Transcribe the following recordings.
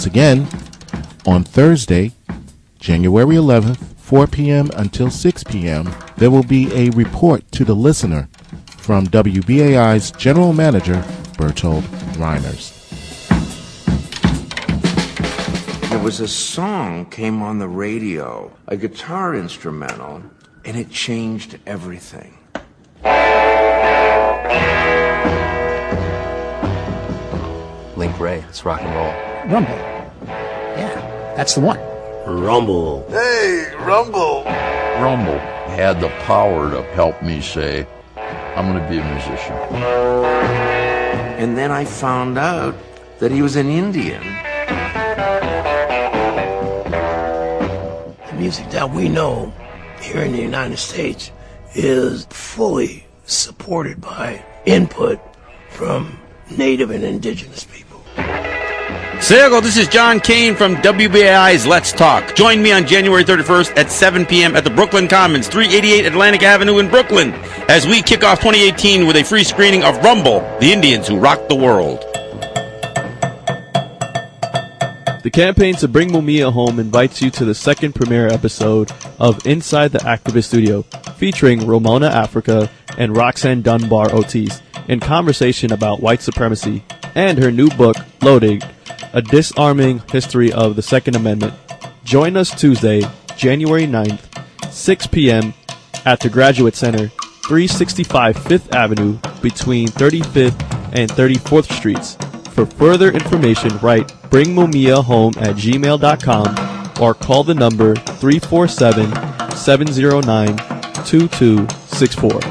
Once again, on Thursday, January 11th, 4 p.m. until 6 p.m., there will be a report to the listener from WBAI's General Manager, Bertold Reiners. There was a song came on the radio, a guitar instrumental, and it changed everything. Link Ray, it's rock and roll. Rumble. Yeah, that's the one. Rumble. Hey, Rumble. Rumble had the power to help me say, I'm going to be a musician. And then I found out that he was an Indian. The music that we know here in the United States is fully supported by input from Native and Indigenous people. Sego, this is John Kane from WBAI's Let's Talk. Join me on January 31st at 7 p.m. at the Brooklyn Commons, 388 Atlantic Avenue in Brooklyn, as we kick off 2018 with a free screening of Rumble, the Indians who rocked the world. The campaign to bring Mumia home invites you to the second premiere episode of Inside the Activist Studio, featuring Ramona Africa and Roxanne Dunbar Ortiz in conversation about white supremacy and her new book, Loaded, A Disarming History of the Second Amendment. Join us Tuesday, January 9th, 6 p.m. at the Graduate Center, 365 5th Avenue, between 35th and 34th Streets. For further information, write bringmumia@gmail.com or call the number 347-709-2264.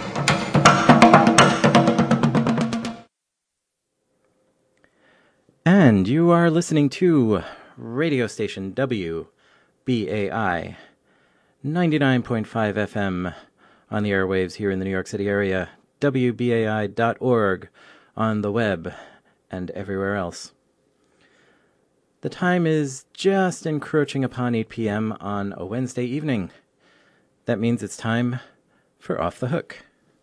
And you are listening to radio station WBAI 99.5 FM on the airwaves here in the New York City area, WBAI.org on the web, and everywhere else. The time is just encroaching upon 8 p.m. on a Wednesday evening. That means it's time for Off the Hook.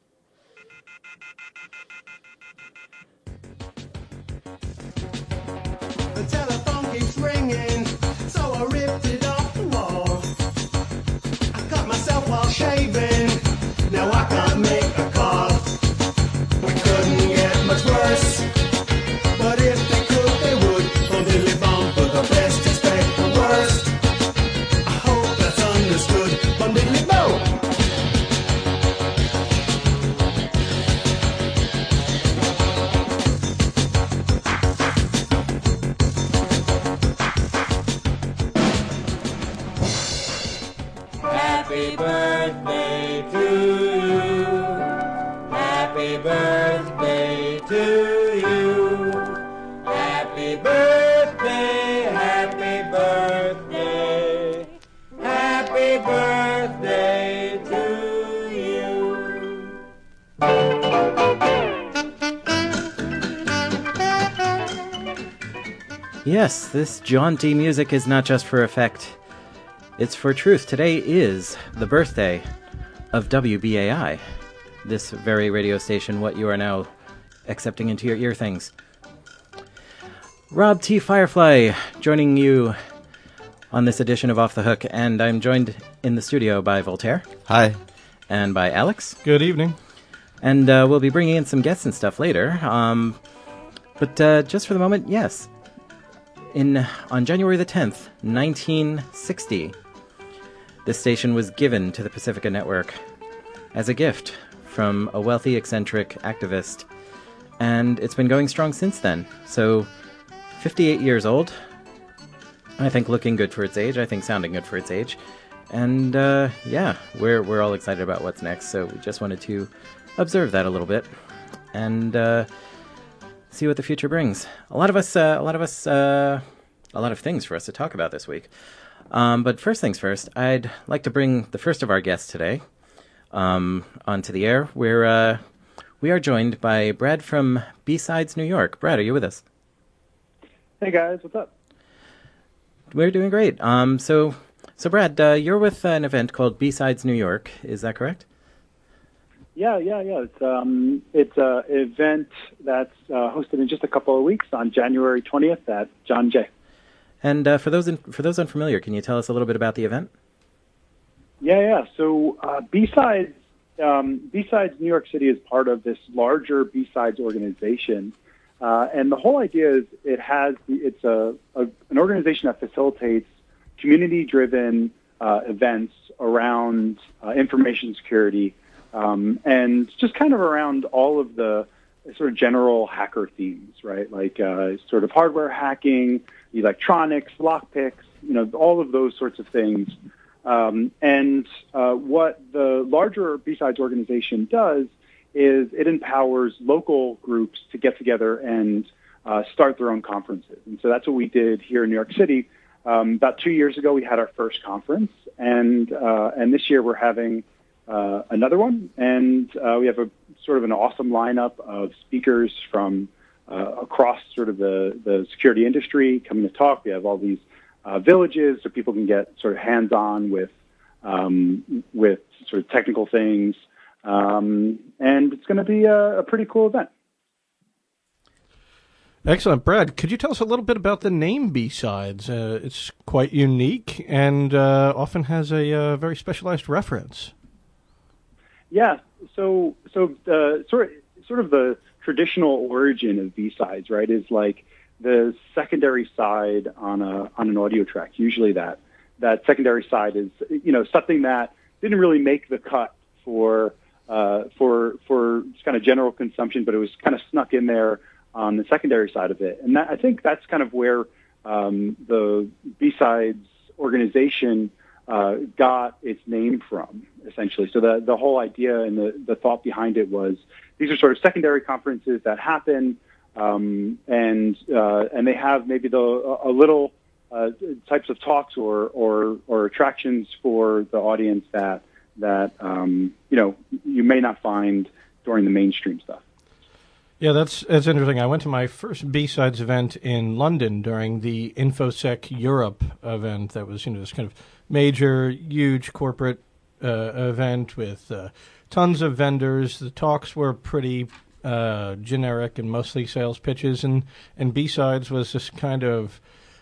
The telephone keeps ringing, so I ripped it off the wall. I cut myself while shaving, now I can't make a call. We couldn't get much worse, but if they could, they would. Only bomb for the best, expect the worst. I hope that's understood. Bundily boom. Happy birthday to you. Happy birthday to you. Happy birthday, happy birthday. Happy birthday to you. Yes, this jaunty music is not just for effect. It's for truth. Today is the birthday of WBAI, this very radio station, what you are now accepting into your ear things. Rob T. Firefly joining you on this edition of Off the Hook, and I'm joined in the studio by Voltaire. Hi. And by Alex. Good evening. And we'll be bringing in some guests and stuff later. But just for the moment, yes. On January the 10th, 1960, this station was given to the Pacifica Network as a gift from a wealthy, eccentric activist. And it's been going strong since then. So, 58 years old. I think looking good for its age. I think sounding good for its age. And, yeah, we're all excited about what's next. So we just wanted to observe that a little bit. And, see what the future brings. A lot of things for us to talk about this week. But first things first, I'd like to bring the first of our guests today onto the air. We are joined by Brad from B-Sides New York. Brad, are you with us? Hey guys, what's up? We're doing great. So Brad, you're with an event called B-Sides New York. Is that correct? Yeah. It's an event that's hosted in just a couple of weeks on January 20th at John Jay. And for those unfamiliar, can you tell us a little bit about the event? Yeah. So B-Sides New York City is part of this larger B-Sides organization. And the whole idea is it's an organization that facilitates community-driven events around information security and just kind of around all of the sort of general hacker themes, right? Like sort of hardware hacking, electronics, lockpicks, all of those sorts of things. And what the larger B-Sides organization does is it empowers local groups to get together and start their own conferences. And so that's what we did here in New York City. About 2 years ago, we had our first conference, and this year we're having another one. And we have a sort of an awesome lineup of speakers from across sort of the security industry coming to talk. We have all these villages so people can get sort of hands-on with sort of technical things. And it's going to be a pretty cool event. Excellent. Brad, could you tell us a little bit about the name B-Sides? It's quite unique and often has a very specialized reference. Yeah. So sort of the traditional origin of B-Sides, right, is like the secondary side on an audio track. Usually that secondary side is, something that didn't really make the cut for just kind of general consumption, but it was kind of snuck in there on the secondary side of it. And I think that's kind of where the B-Sides organization got its name from, essentially. So the whole idea and the thought behind it was these are sort of secondary conferences that happen, and they have maybe a little types of talks or attractions for the audience that you may not find during the mainstream stuff. Yeah, that's interesting. I went to my first B-Sides event in London during the InfoSec Europe event. That was, this kind of major, huge corporate event with tons of vendors. The talks were pretty generic and mostly sales pitches, and B-Sides was this kind of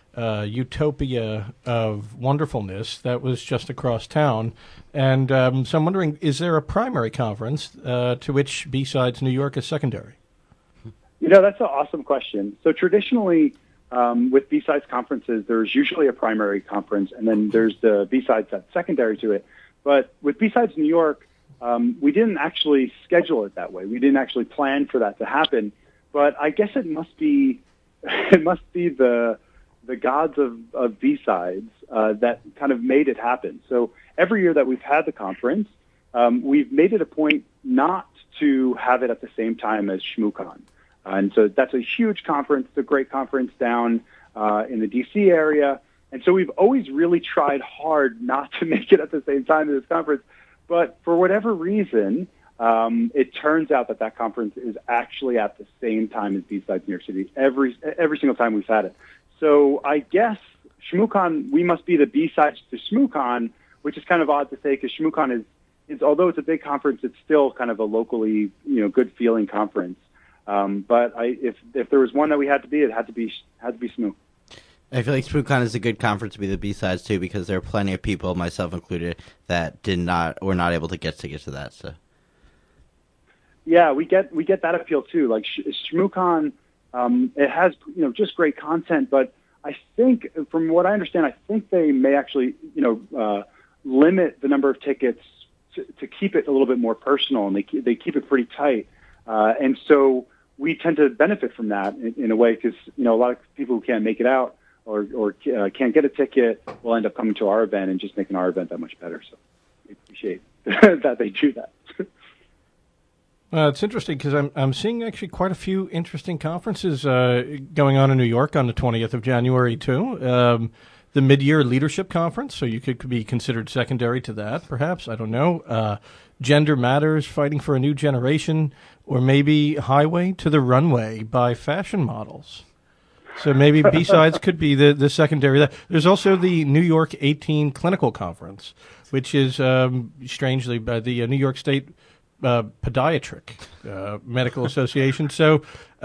utopia of wonderfulness that was just across town. And so I'm wondering, is there a primary conference to which B-Sides New York is secondary? That's an awesome question. So traditionally, with B-Sides conferences, there's usually a primary conference, and then there's the B-Sides that's secondary to it. But with B-Sides New York, we didn't actually schedule it that way. We didn't actually plan for that to happen. But I guess it must be the gods of B-Sides that kind of made it happen. So every year that we've had the conference, we've made it a point not to have it at the same time as ShmooCon. And so that's a huge conference. It's a great conference down in the D.C. area. And so we've always really tried hard not to make it at the same time as this conference. But for whatever reason, it turns out that conference is actually at the same time as B-Sides New York City every single time we've had it. So I guess ShmooCon, we must be the B-Sides to ShmooCon, which is kind of odd to say because ShmooCon is although it's a big conference, it's still kind of a locally, good feeling conference. But if there was one that we had to be, it had to be Shmoo. I feel like ShmooCon is a good conference to be the B-Sides too, because there are plenty of people, myself included, that were not able to get tickets to that. So. Yeah, we get that appeal too. Like ShmooCon, it has just great content, but I think from what I understand, I think they may actually limit the number of tickets to keep it a little bit more personal, and they keep it pretty tight, and so we tend to benefit from that in a way because a lot of people who can't make it out or can't get a ticket will end up coming to our event and just making our event that much better. So we appreciate that they do that. It's interesting because I'm seeing actually quite a few interesting conferences going on in New York on the 20th of January too. The Mid-Year Leadership Conference, so you could be considered secondary to that, perhaps. I don't know. Gender Matters, Fighting for a New Generation, or maybe Highway to the Runway by fashion models. So maybe B-Sides could be the secondary. There's also the New York 18 Clinical Conference, which is strangely by the New York State podiatric medical association. So,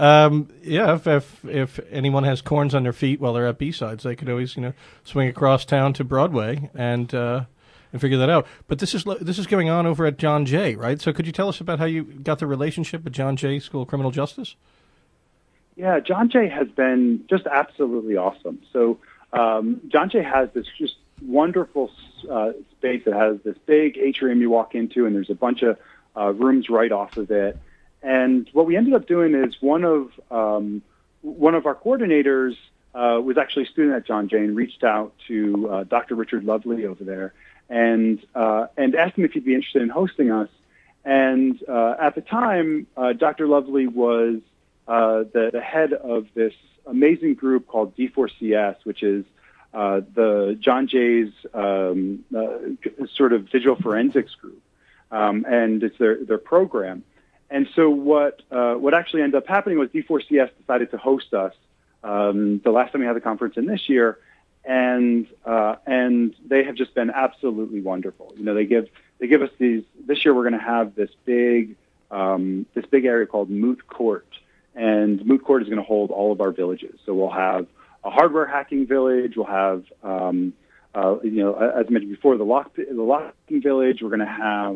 if anyone has corns on their feet while they're at B-Sides, they could always swing across town to Broadway and figure that out. But this is going on over at John Jay, right? So could you tell us about how you got the relationship with John Jay School of Criminal Justice? Yeah, John Jay has been just absolutely awesome. So John Jay has this just wonderful space that has this big atrium you walk into, and there's a bunch of rooms right off of it. And what we ended up doing is one of our coordinators was actually a student at John Jay and reached out to Dr. Richard Lovely over there and asked him if he'd be interested in hosting us. And at the time, Dr. Lovely was the head of this amazing group called D4CS, which is the John Jay's sort of digital forensics group, and it's their program. And so what actually ended up happening was D4CS decided to host us the last time we had the conference and this year, and they have just been absolutely wonderful. They give us these. This year we're going to have this big area called Moot Court. And Moot Court is going to hold all of our villages. So we'll have a hardware hacking village. We'll have, as I mentioned before, the locking village. We're going to have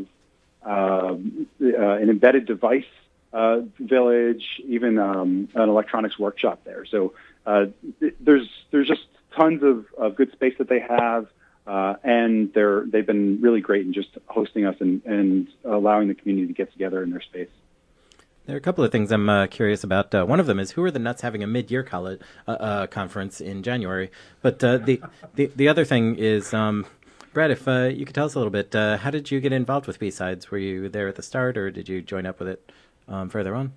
an embedded device village, even an electronics workshop there. So there's just tons of good space that they have, and they've been really great in just hosting us and allowing the community to get together in their space. There are a couple of things I'm curious about. One of them is, who are the nuts having a mid-year college conference in January? But the other thing is, Brad, if you could tell us a little bit, how did you get involved with B-Sides? Were you there at the start, or did you join up with it further on?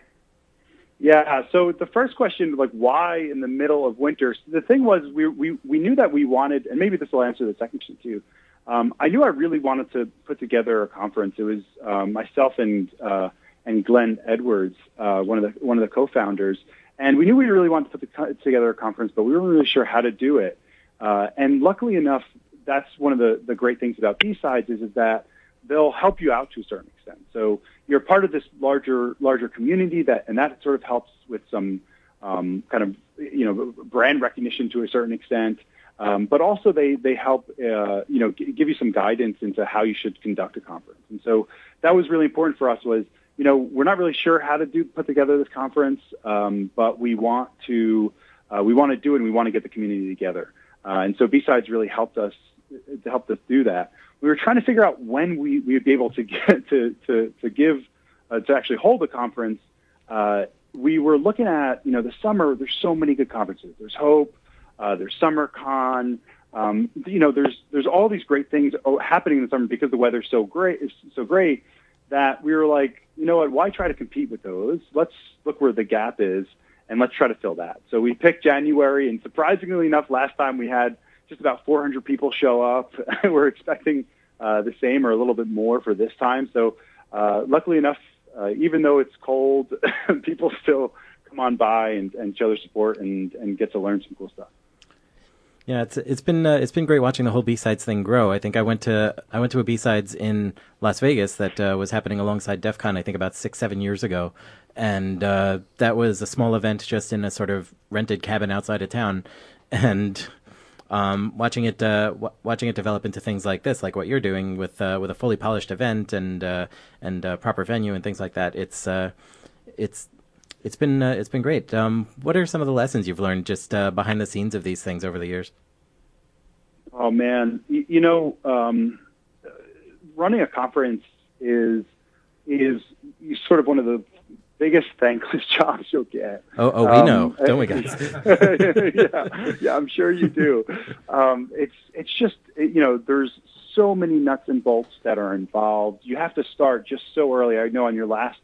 Yeah, so the first question, like, why in the middle of winter? So the thing was, we knew that we wanted, and maybe this will answer the second question too. I knew I really wanted to put together a conference. It was myself and Glenn Edwards, one of the co-founders, and we knew we really wanted to put together a conference, but we weren't really sure how to do it. And luckily enough, that's one of the great things about B-Sides is that they'll help you out to a certain extent. So you're part of this larger community and that sort of helps with some kind of brand recognition to a certain extent. But also they help give you some guidance into how you should conduct a conference. And so that was really important for us. We're not really sure how to put together this conference, but we want to do it, and we want to get the community together. And so B-Sides really helped us do that. We were trying to figure out when we would be able to get to actually hold the conference. We were looking at the summer. There's so many good conferences. There's Hope. There's SummerCon. There's all these great things happening in the summer because the weather's so great. It's so great that we were like, you know what? Why try to compete with those? Let's look where the gap is, and let's try to fill that. So we picked January, and surprisingly enough, last time we had just about 400 people show up. We're expecting the same or a little bit more for this time. So luckily enough, even though it's cold, people still come on by and show their support and get to learn some cool stuff. Yeah, it's been great watching the whole B-Sides thing grow. I think I went to a B-Sides in Las Vegas that was happening alongside DEF CON, I think about 6-7 years ago, and that was a small event just in a sort of rented cabin outside of town, and watching it develop into things like this, like what you're doing with a fully polished event and proper venue and things like that. It's been great. What are some of the lessons you've learned just behind the scenes of these things over the years? Oh man, running a conference is sort of one of the biggest thankless jobs you'll get. Oh, we know, don't we, guys? yeah, I'm sure you do. It's just there's so many nuts and bolts that are involved. You have to start just so early. I know on your last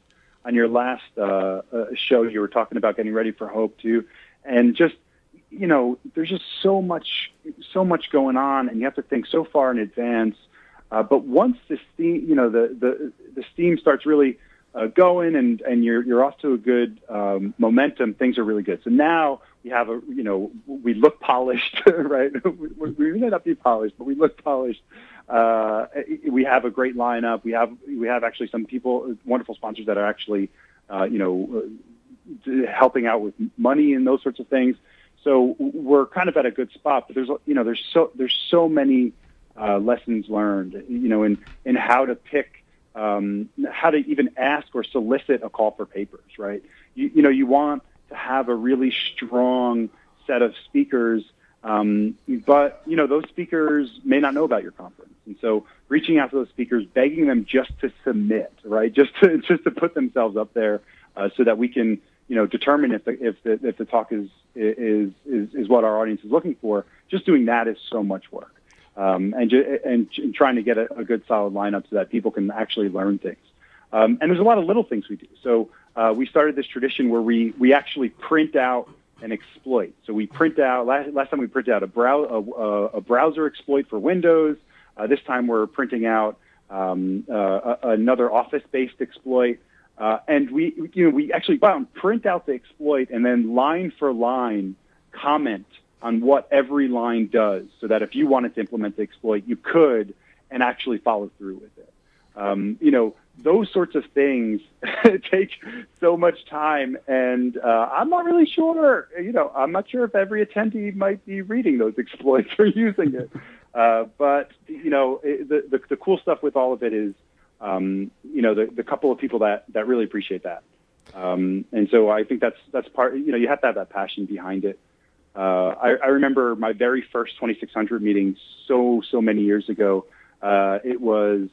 show you were talking about getting ready for Hope too, and just there's just so much going on, and you have to think so far in advance. But once the steam, the steam starts really going, and you're off to a good momentum, things are really good. So now we have we look polished, right? We may not be polished, but we look polished. we have a great lineup. We have actually some people, wonderful sponsors that are actually, helping out with money and those sorts of things. So we're kind of at a good spot. But there's so many lessons learned, in how to pick, how to even ask or solicit a call for papers, right? You want to have a really strong set of speakers, but those speakers may not know about your conference, and so reaching out to those speakers, begging them just to submit, right, just to put themselves up there, so that we can determine if the talk is what our audience is looking for. Just doing that is so much work, and trying to get a good solid lineup so that people can actually learn things. And there's a lot of little things we do. So we started this tradition where we actually print out an exploit. So we print out, last time we printed out a browser exploit for Windows. This time we're printing out another Office-based exploit. And we actually go out and print out the exploit and then line for line comment on what every line does, so that if you wanted to implement the exploit, you could and actually follow through with it. Those sorts of things take so much time, and I'm not really sure. I'm not sure if every attendee might be reading those exploits or using it. But the cool stuff with all of it is, the couple of people that really appreciate that, and so I think that's part. You have to have that passion behind it. I remember my very first 2600 meeting so many years ago. It was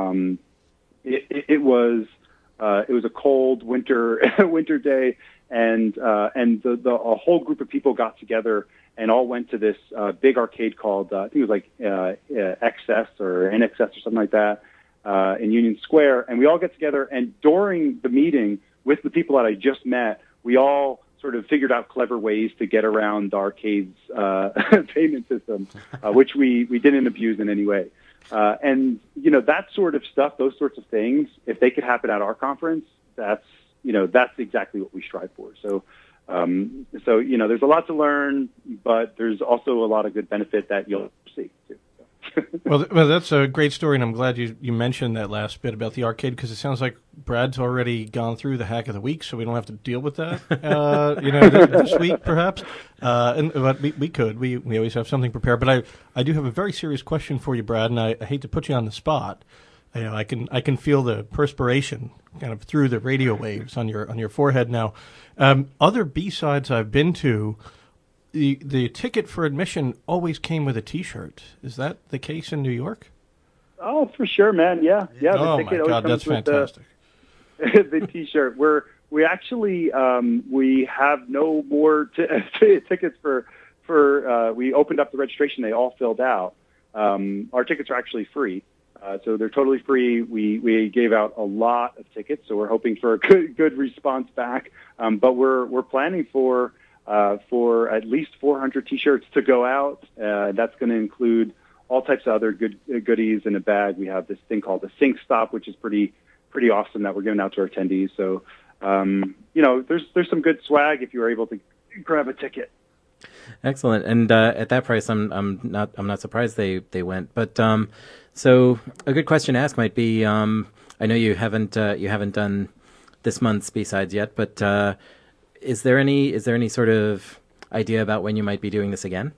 a cold winter day, and a whole group of people got together and all went to this big arcade called I think it was like XS or NXS or something like that in Union Square, and we all get together, and during the meeting with the people that I just met, we all sort of figured out clever ways to get around the arcade's payment system, which we didn't abuse in any way. And that sort of stuff, those sorts of things, if they could happen at our conference, that's exactly what we strive for. So there's a lot to learn, but there's also a lot of good benefit that you'll see too. Well, that's a great story, and I'm glad you mentioned that last bit about the arcade, because it sounds like Brad's already gone through the hack of the week, so we don't have to deal with that. This week perhaps, but we could. We always have something prepared. But I do have a very serious question for you, Brad, and I hate to put you on the spot. I can feel the perspiration kind of through the radio waves on your forehead now. Other B-sides I've been to, the ticket for admission always came with a T-shirt. Is that the case in New York? Oh, for sure, man. Yeah. Oh, the ticket my God, always that's comes fantastic. With the T-shirt. We actually we have no more tickets for we opened up the registration. They all filled out. Our tickets are actually free. So they're totally free. We gave out a lot of tickets, so we're hoping for a good response back. But we're planning for at least 400 T-shirts to go out. That's going to include all types of other goodies in a bag. We have this thing called the Sync Stop, which is pretty awesome that we're giving out to our attendees. So there's some good swag if you were able to grab a ticket. Excellent. And at that price, I'm not surprised they went. But so a good question to ask might be, I know you haven't done this month's B-sides yet, but is there any sort of idea about when you might be doing this again?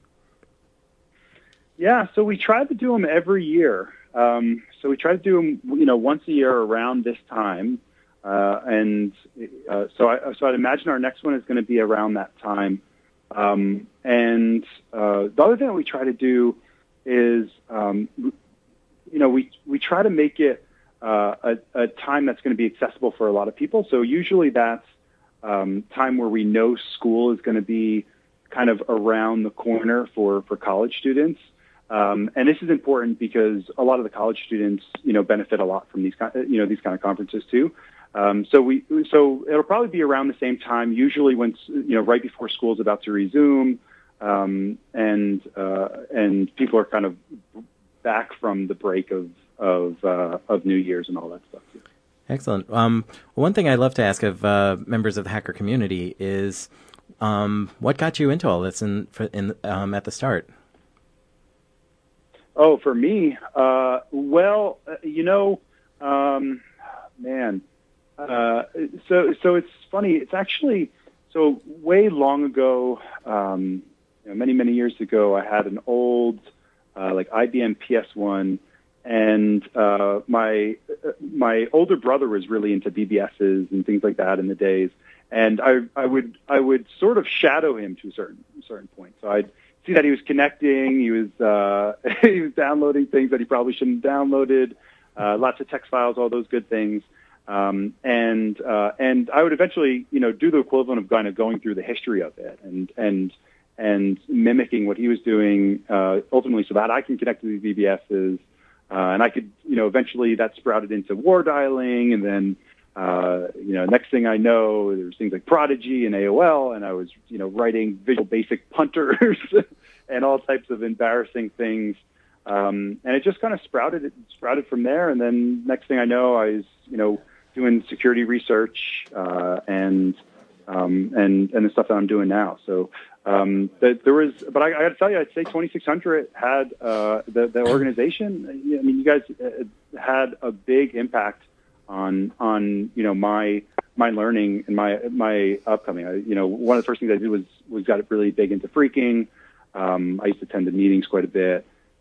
Yeah, so we try to do them every year. So we try to do them, once a year around this time, and so I'd imagine our next one is going to be around that time. And the other thing that we try to do is, we try to make it a time that's going to be accessible for a lot of people. So usually that's time where we know school is going to be kind of around the corner for college students. And this is important because a lot of the college students, benefit a lot from these kind of conferences too. So it'll probably be around the same time, usually when, right before school is about to resume, and people are kind of back from the break of New Year's and all that stuff too. Excellent. One thing I'd love to ask of members of the hacker community is, what got you into all this at the start? Oh, for me, well, man. So it's funny. It's actually so way long ago. Many years ago, I had an old like IBM PS1, and my older brother was really into BBSs and things like that in the days. And I would sort of shadow him to a certain point. So I'd see that he was connecting, he was he was downloading things that he probably shouldn't have downloaded, lots of text files, all those good things. And I would eventually, do the equivalent of kind of going through the history of it and mimicking what he was doing, ultimately so that I can connect to these BBSs. And I could, eventually that sprouted into war dialing, and then, next thing I know, there's things like Prodigy and AOL, and I was, writing Visual Basic punters and all types of embarrassing things. And it just kind of sprouted from there. And then next thing I know, I was, doing security research, and the stuff that I'm doing now. So, but I got to tell you, I'd say 2600 had, the organization. I mean, you guys had a big impact on my learning and my upcoming. One of the first things I did was got really big into phreaking. I used to attend the meetings quite a bit.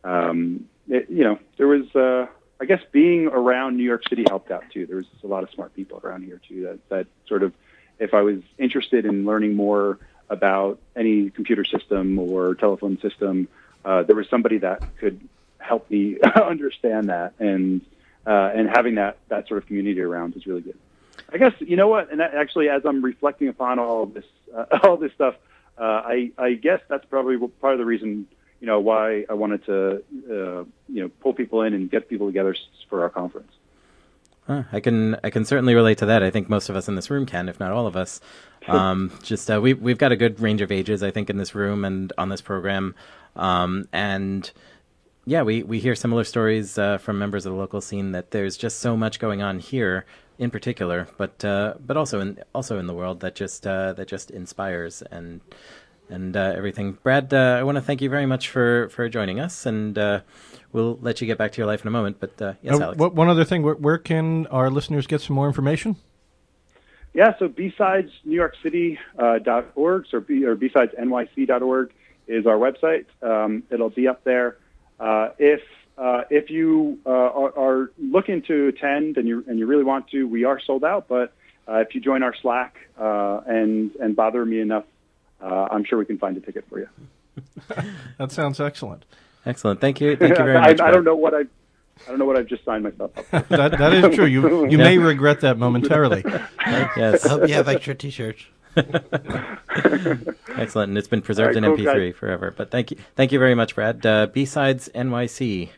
There was, I guess being around New York City helped out too. There was a lot of smart people around here too that sort of, if I was interested in learning more about any computer system or telephone system, there was somebody that could help me understand that, and having that sort of community around is really good. I guess, you know what, and that actually, as I'm reflecting upon all this stuff, I guess that's probably part of the reason, why I wanted to, pull people in and get people together for our conference. I can certainly relate to that. I think most of us in this room can, if not all of us. We've got a good range of ages, I think, in this room and on this program. And yeah, we hear similar stories from members of the local scene that there's just so much going on here, in particular, but also in the world that just inspires and everything. Brad, I want to thank you very much for joining us, and we'll let you get back to your life in a moment. But yes, Alex. One other thing, where can our listeners get some more information? Yeah, so bsidesnewyorkcity.org, or bsidesnyc.org is our website. It'll be up there. If you are looking to attend and you really want to, we are sold out. But if you join our Slack and bother me enough, I'm sure we can find a ticket for you. That sounds excellent. Excellent. Thank you very much. I don't know what I've just signed myself up for. That is true. You may regret that momentarily. Yes. I hope you have extra T-shirts. Excellent, and it's been preserved in MP3 forever. But thank you very much, Brad. bsidesnyc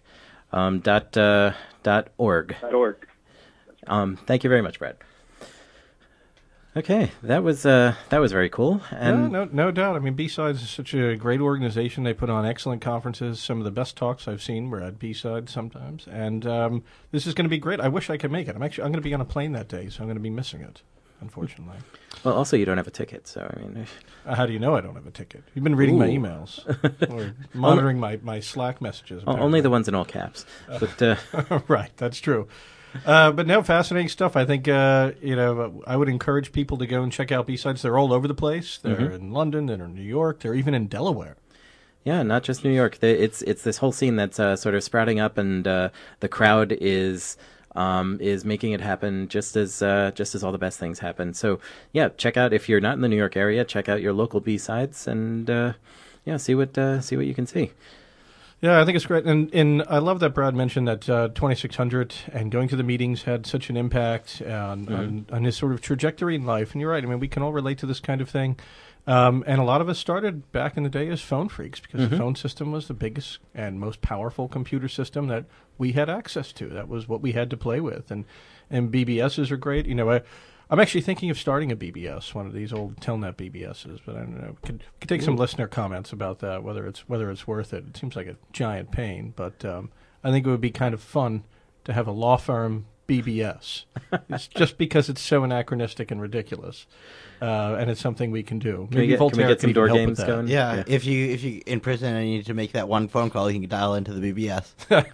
.org. Thank you very much, Brad. Okay, that was very cool. And no doubt. I mean, B-Sides is such a great organization. They put on excellent conferences. Some of the best talks I've seen were at B-Sides sometimes, and this is going to be great. I wish I could make it. I'm going to be on a plane that day, so I'm going to be missing it, unfortunately. Well, also you don't have a ticket, so I mean, how do you know I don't have a ticket? You've been reading my emails or monitoring my Slack messages. Apparently. Only the ones in all caps. But right, that's true. But no, fascinating stuff. I think, I would encourage people to go and check out B-Sides. They're all over the place. They're in London, they're in New York, they're even in Delaware. Yeah, not just New York. It's this whole scene that's sort of sprouting up, and the crowd is making it happen just as all the best things happen. So yeah, check out, if you're not in the New York area, check out your local B-Sides and see what you can see. Yeah, I think it's great, and I love that Brad mentioned that 2600 and going to the meetings had such an impact on his sort of trajectory in life. And you're right. I mean, we can all relate to this kind of thing. And a lot of us started back in the day as phone freaks because the phone system was the biggest and most powerful computer system that we had access to. That was what we had to play with. And BBSs are great. I'm actually thinking of starting a BBS, one of these old Telnet BBSs, but I don't know. Could take some listener comments about that, whether it's worth it. It seems like a giant pain, but I think it would be kind of fun to have a law firm BBS. It's just because it's so anachronistic and ridiculous, and it's something we can do. Can we get can some even door help with games that. going? Yeah, if you in prison and you need to make that one phone call, you can dial into the BBS.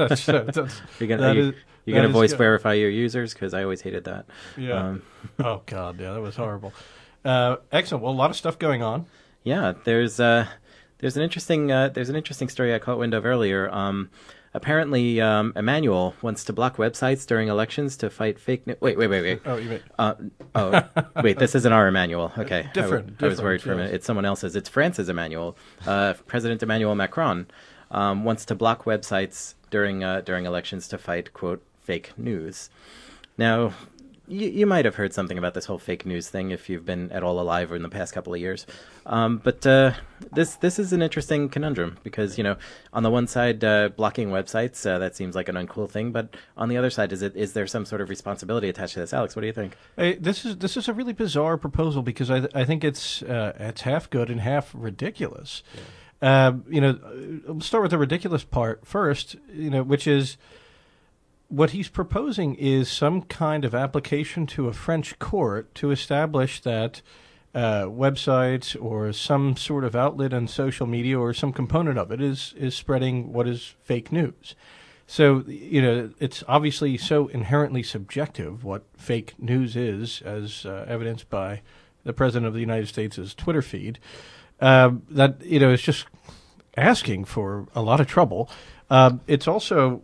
You're gonna voice verify your users, because I always hated that. Yeah. Oh God, yeah, that was horrible. Excellent. Well, a lot of stuff going on. Yeah, there's an interesting story I caught wind of earlier. Apparently, Emmanuel wants to block websites during elections to fight fake news. Wait. Oh, you mean? Wait, this isn't our Emmanuel. Okay. Different. I was worried for a minute. It's someone else's. It's France's Emmanuel. President Emmanuel Macron wants to block websites during elections to fight, quote, fake news. Now, you might have heard something about this whole fake news thing if you've been at all alive in the past couple of years. But this is an interesting conundrum because, on the one side, blocking websites, that seems like an uncool thing. But on the other side, is there some sort of responsibility attached to this? Alex, what do you think? Hey, this is a really bizarre proposal because I think it's half good and half ridiculous. Yeah. We'll start with the ridiculous part first, which is what he's proposing is some kind of application to a French court to establish that websites or some sort of outlet on social media or some component of it is spreading what is fake news. So, it's obviously so inherently subjective what fake news is, as evidenced by the President of the United States' Twitter feed, that, it's just asking for a lot of trouble. It's also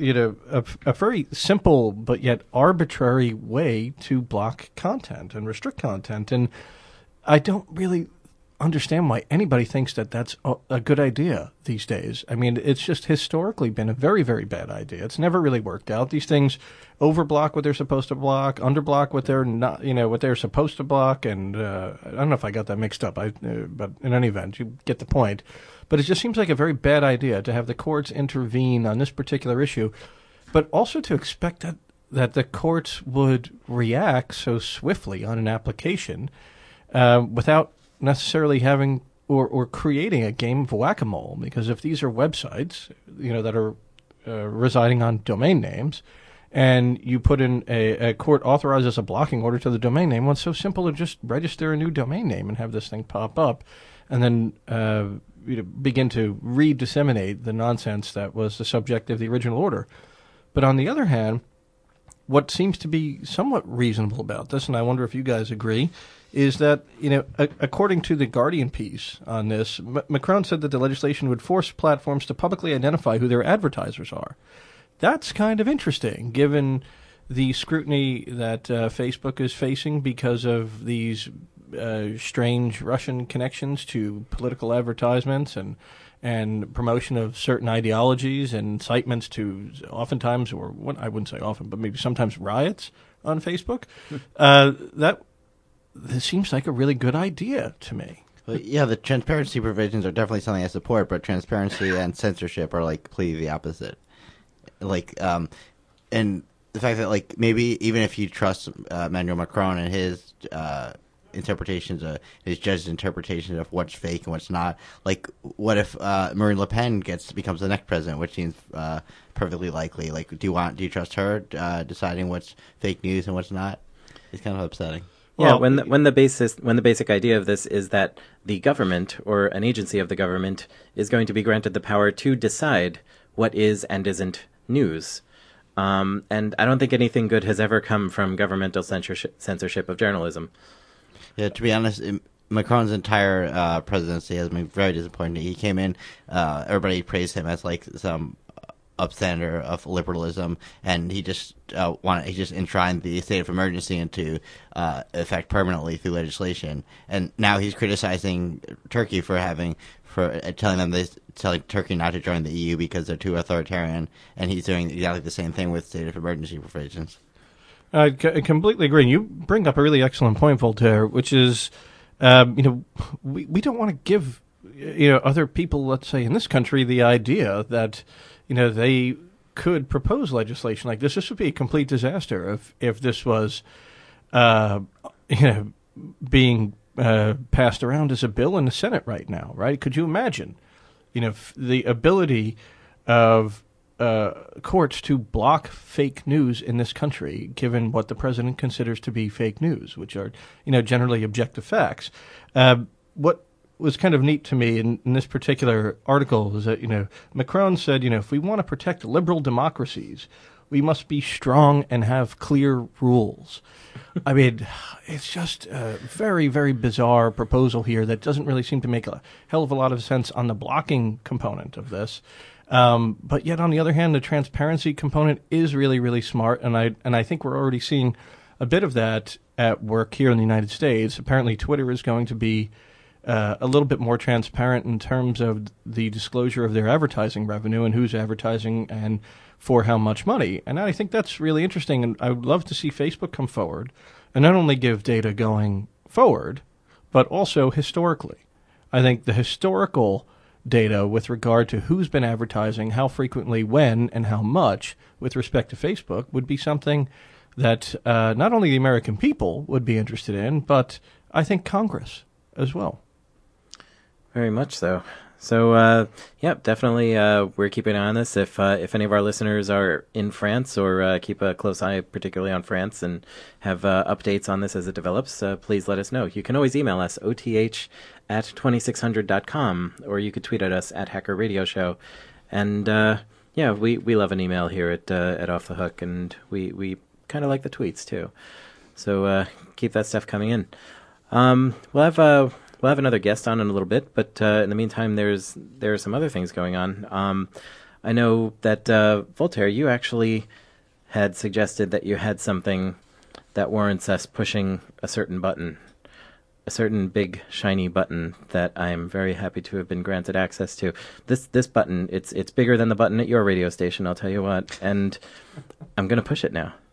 a very simple but yet arbitrary way to block content and restrict content. And I don't really understand why anybody thinks that that's a good idea these days. I mean, it's just historically been a very, very bad idea. It's never really worked out. These things overblock what they're supposed to block, underblock what they're not, what they're supposed to block. And I don't know if I got that mixed up, but in any event, you get the point. But it just seems like a very bad idea to have the courts intervene on this particular issue, but also to expect that the courts would react so swiftly on an application without necessarily having or creating a game of whack-a-mole. Because if these are websites, that are residing on domain names, and you put in a court authorizes a blocking order to the domain name, well, it's so simple to just register a new domain name and have this thing pop up, and then begin to re-disseminate the nonsense that was the subject of the original order. But on the other hand, what seems to be somewhat reasonable about this, and I wonder if you guys agree, is that, according to the Guardian piece on this, Macron said that the legislation would force platforms to publicly identify who their advertisers are. That's kind of interesting, given the scrutiny that Facebook is facing because of these strange Russian connections to political advertisements and promotion of certain ideologies and incitements to oftentimes, or I wouldn't say often, but maybe sometimes riots on Facebook. This seems like a really good idea to me. Well, yeah, the transparency provisions are definitely something I support, but transparency and censorship are completely the opposite. And the fact that maybe even if you trust Emmanuel Macron and his interpretations, his judge's interpretation of what's fake and what's not. What if Marine Le Pen becomes the next president, which seems perfectly likely? Do you trust her deciding what's fake news and what's not? It's kind of upsetting. Yeah, when the basic idea of this is that the government or an agency of the government is going to be granted the power to decide what is and isn't news. And I don't think anything good has ever come from governmental censorship of journalism. Yeah, to be honest, Macron's entire presidency has been very disappointing. He came in, everybody praised him as some upstander of liberalism, and he just enshrined the state of emergency into effect permanently through legislation. And now he's criticizing Turkey for telling Turkey not to join the EU because they're too authoritarian, and he's doing exactly the same thing with state of emergency provisions. I completely agree. You bring up a really excellent point, Voltaire, which is, we don't want to give, other people, let's say in this country, the idea that, they could propose legislation like this. This would be a complete disaster if this was, being passed around as a bill in the Senate right now, right? Could you imagine, the ability of courts to block fake news in this country, given what the president considers to be fake news, which are, generally objective facts. What was kind of neat to me in this particular article was that, Macron said, if we want to protect liberal democracies, we must be strong and have clear rules. I mean, it's just a very, very bizarre proposal here that doesn't really seem to make a hell of a lot of sense on the blocking component of this. But yet, on the other hand, the transparency component is really, really smart, and I think we're already seeing a bit of that at work here in the United States. Apparently, Twitter is going to be a little bit more transparent in terms of the disclosure of their advertising revenue and who's advertising and for how much money. And I think that's really interesting, and I would love to see Facebook come forward and not only give data going forward, but also historically. I think the historical data with regard to who's been advertising, how frequently, when, and how much with respect to Facebook would be something that not only the American people would be interested in, but I think Congress as well. Very much so. So, definitely we're keeping an eye on this. If any of our listeners are in France or keep a close eye particularly on France and have updates on this as it develops, please let us know. You can always email us, oth@2600.com, or you could tweet at us at Hacker Radio Show. And, we love an email here at Off the Hook, and we kind of like the tweets, too. So keep that stuff coming in. We'll have another guest on in a little bit, but in the meantime, there are some other things going on. I know that Voltaire, you actually had suggested that you had something that warrants us pushing a certain button, a certain big shiny button that I'm very happy to have been granted access to. This button, it's bigger than the button at your radio station, I'll tell you what, and I'm going to push it now.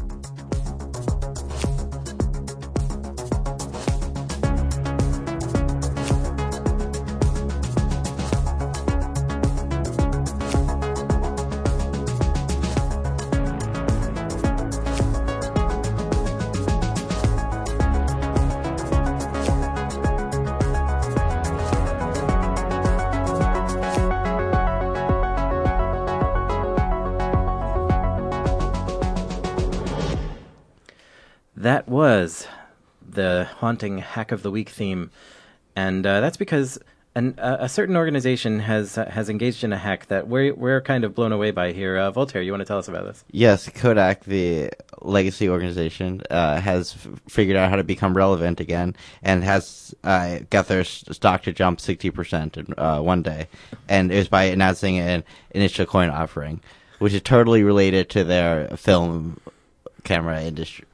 That was the haunting Hack of the Week theme, and that's because a certain organization has engaged in a hack that we're kind of blown away by here. Voltaire, you want to tell us about this? Yes, Kodak, the legacy organization, has figured out how to become relevant again and has got their stock to jump 60% in one day, and it was by announcing an initial coin offering, which is totally related to their film camera industry.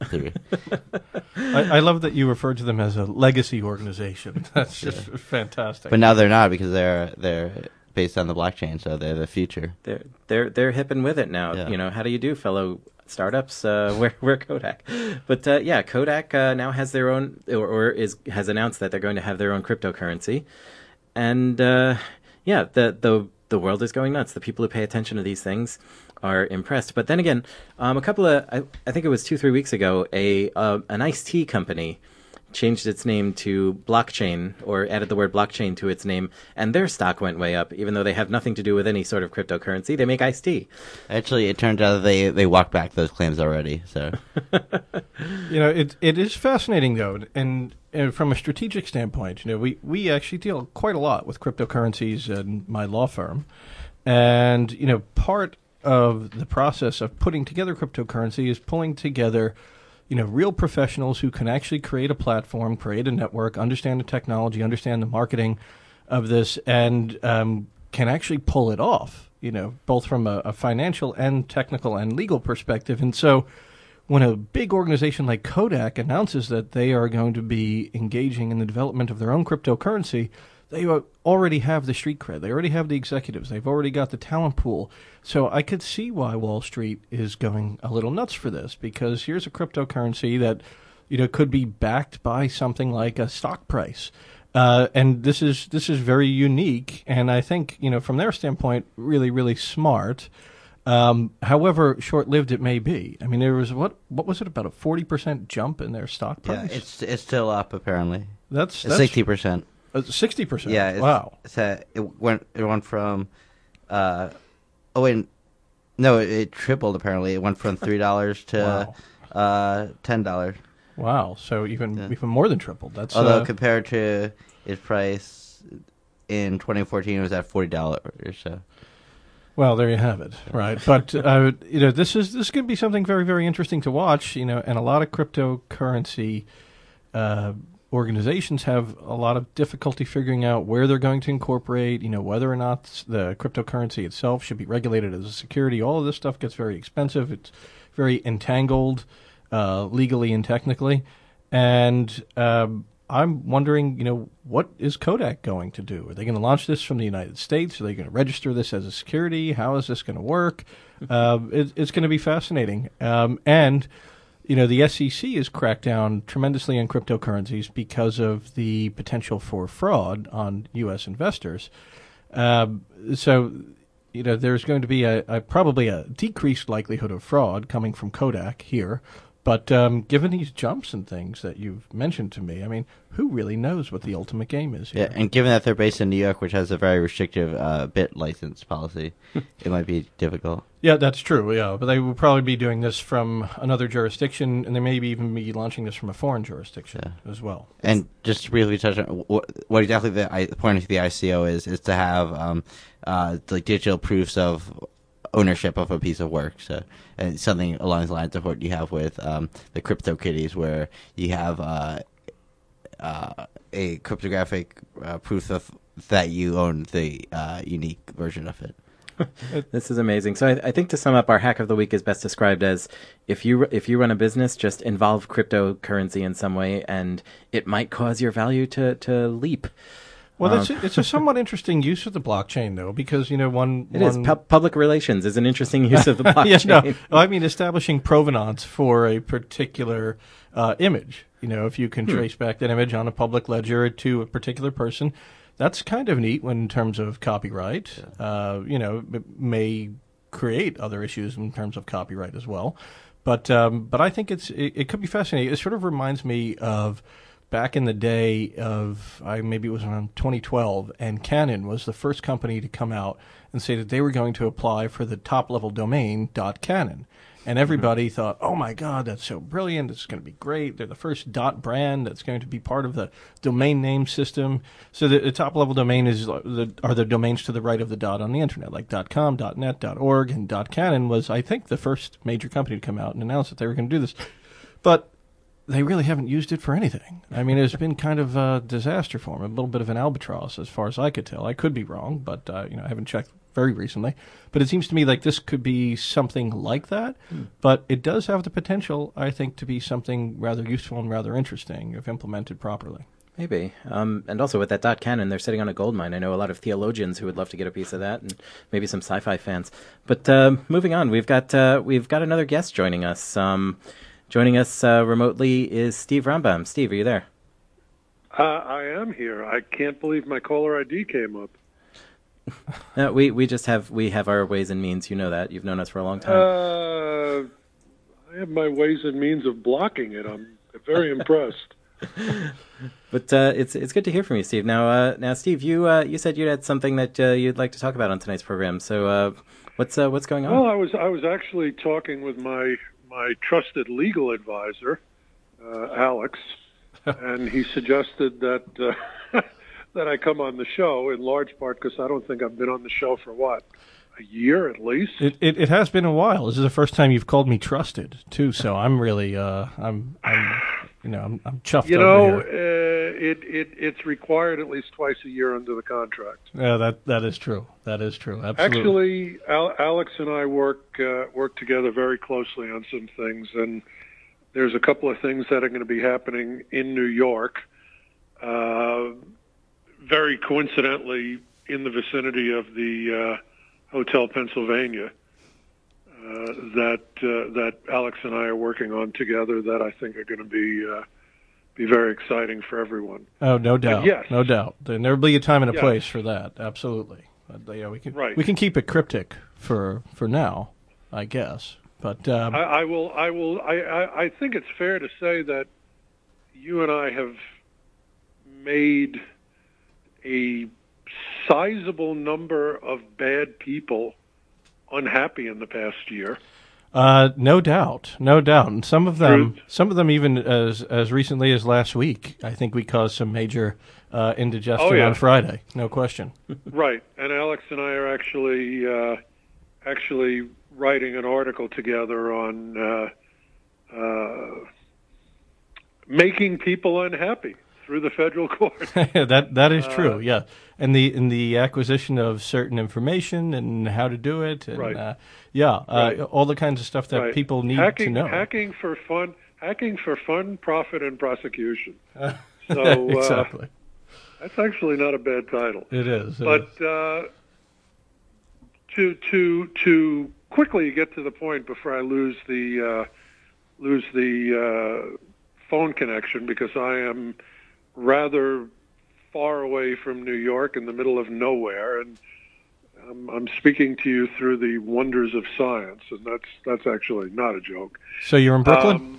I love that you referred to them as a legacy organization. That's just fantastic. But now they're not, because they're based on the blockchain, so they're the future. They're hip and with it now. Yeah. How do you do, fellow startups? We're Kodak. But Kodak now has their own, has announced that they're going to have their own cryptocurrency, and the world is going nuts. The people who pay attention to these things are impressed. But then again, I think it was 2-3 weeks ago, an iced tea company changed its name to Blockchain, or added the word blockchain to its name, and their stock went way up, even though they have nothing to do with any sort of cryptocurrency. They make iced tea. Actually, it turns out they walked back those claims already. So, it is fascinating though, and from a strategic standpoint, we actually deal quite a lot with cryptocurrencies in my law firm, and part of the process of putting together cryptocurrency is pulling together real professionals who can actually create a platform, create a network, understand the technology, understand the marketing of this, and can actually pull it off, both from a financial and technical and legal perspective. And so when a big organization like Kodak announces that they are going to be engaging in the development of their own cryptocurrency, they already have the street cred. They already have the executives. They've already got the talent pool. So I could see why Wall Street is going a little nuts for this, because here's a cryptocurrency that could be backed by something like a stock price. And this is very unique, and I think from their standpoint, really, really smart. However short-lived it may be. I mean, there was what was it, about a 40% jump in their stock price? Yeah, it's still up apparently. That's 60%. 60%. Yeah. Wow. It went from No, it tripled apparently. It went from $3 to $10. Wow, so even more than tripled. That's although compared to its price in 2014, it was at $40 or so. Well, there you have it, right? But this is going to be something very, very interesting to watch. And a lot of cryptocurrency organizations have a lot of difficulty figuring out where they're going to incorporate. Whether or not the cryptocurrency itself should be regulated as a security. All of this stuff gets very expensive. It's very entangled. Legally and technically, and I'm wondering, what is Kodak going to do? Are they going to launch this from the United States? Are they going to register this as a security? How is this going to work? It's going to be fascinating. And the SEC has cracked down tremendously on cryptocurrencies because of the potential for fraud on U.S. investors. So there's going to be probably a decreased likelihood of fraud coming from Kodak here. But given these jumps and things that you've mentioned to me, I mean, who really knows what the ultimate game is here? Yeah, and given that they're based in New York, which has a very restrictive bit license policy, it might be difficult. Yeah, that's true, yeah. But they will probably be doing this from another jurisdiction, and they may even be launching this from a foreign jurisdiction as well. And just to briefly touch on what exactly the point of the ICO is to have like digital proofs of ownership of a piece of work, so and something along the lines of what you have with the CryptoKitties, where you have a cryptographic proof of that you own the unique version of it. This is amazing. So I think to sum up, our hack of the week is best described as if you run a business, just involve cryptocurrency in some way, and it might cause your value to leap. Well, it's a somewhat interesting use of the blockchain, though, because public relations is an interesting use of the blockchain. I mean, establishing provenance for a particular image. If you can trace back that image on a public ledger to a particular person, that's kind of neat. In terms of copyright, it may create other issues in terms of copyright as well. But I think it could be fascinating. It sort of reminds me of back in the day of, maybe it was around 2012, and Canon was the first company to come out and say that they were going to apply for the top-level domain .canon. And everybody thought, oh, my God, that's so brilliant. It's going to be great. They're the first .brand that's going to be part of the domain name system. So the top-level domain are the domains to the right of the dot on the Internet, like .com, .net, .org, and .canon was, I think, the first major company to come out and announce that they were going to do this. But they really haven't used it for anything. I mean, it's been kind of a disaster for them, a little bit of an albatross as far as I could tell. I could be wrong, but I haven't checked very recently. But it seems to me like this could be something like that, but it does have the potential, I think, to be something rather useful and rather interesting if implemented properly. Maybe. And also with that .canon, they're sitting on a gold mine. I know a lot of theologians who would love to get a piece of that, and maybe some sci-fi fans. But moving on, we've got another guest joining us. Joining us remotely is Steve Rambam. Steve, are you there? I am here. I can't believe my caller ID came up. No, we have our ways and means. You know that. You've known us for a long time. I have my ways and means of blocking it. I'm very impressed. But it's good to hear from you, Steve. Now, Steve, you said you had something that you'd like to talk about on tonight's program. So what's going on? Well, I was actually talking with my trusted legal advisor, Alex, and he suggested that that I come on the show, in large part because I don't think I've been on the show for, a year at least? It has been a while. This is the first time you've called me trusted, too, so I'm really, I'm chuffed over here. It's required at least twice a year under the contract. Yeah, that is true. That is true, Actually, absolutely. Alex and I work together very closely on some things, and there's a couple of things that are going to be happening in New York, very coincidentally in the vicinity of the Hotel Pennsylvania, that Alex and I are working on together that I think are going to be very exciting for everyone. Oh, no doubt. Yes. No doubt. There'll be a time and a place for that. Absolutely. We can keep it cryptic for now, I guess. But I think it's fair to say that you and I have made a sizable number of bad people unhappy in the past year. No doubt. And some of them even as recently as last week, I think we caused some major indigestion on Friday. No question. Right, and Alex and I are actually writing an article together on making people unhappy through the federal court. that is true. Yeah, and the acquisition of certain information and how to do it. And, right. All the kinds of stuff that people need to know. Hacking for fun, profit, and prosecution. So exactly. That's actually not a bad title. It is. But to quickly get to the point before I lose the phone connection, because I am rather far away from New York in the middle of nowhere, and I'm speaking to you through the wonders of science, and that's actually not a joke. So you're in Brooklyn?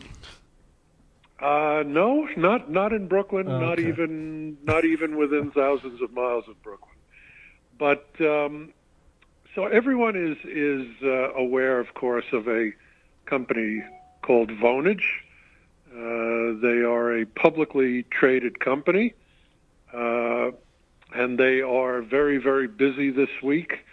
No, not in Brooklyn. Oh, not okay. even within thousands of miles of Brooklyn. But so everyone is aware, of course, of a company called Vonage. They are a publicly traded company, and they are very, very busy this week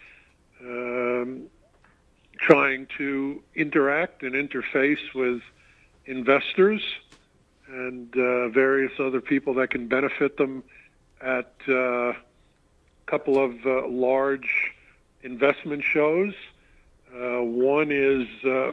trying to interact and interface with investors and various other people that can benefit them at a couple of large investment shows. One is,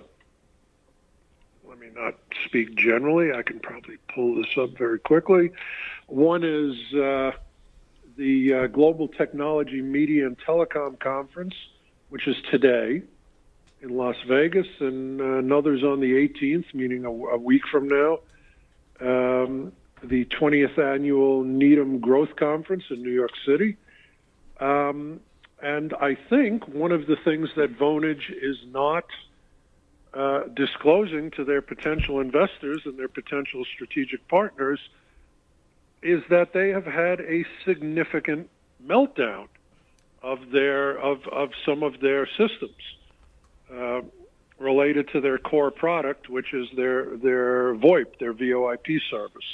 let me not speak generally, I can probably pull this up very quickly. One is the Global Technology, Media, and Telecom Conference, which is today in Las Vegas, and another's on the 18th, meaning a week from now. The 20th Annual Needham Growth Conference in New York City. And I think one of the things that Vonage is not disclosing to their potential investors and their potential strategic partners is that they have had a significant meltdown of some of their systems related to their core product, which is their VoIP, their VoIP service.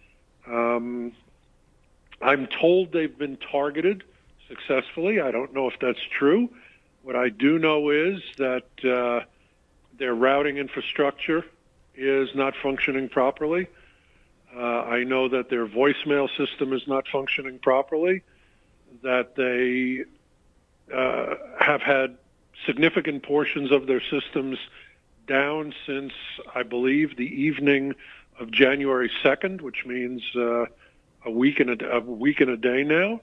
I'm told they've been targeted successfully. I don't know if that's true. What I do know is that their routing infrastructure is not functioning properly. I know that their voicemail system is not functioning properly, that they have had significant portions of their systems down since, I believe, the evening of January 2nd, which means a week and a day now.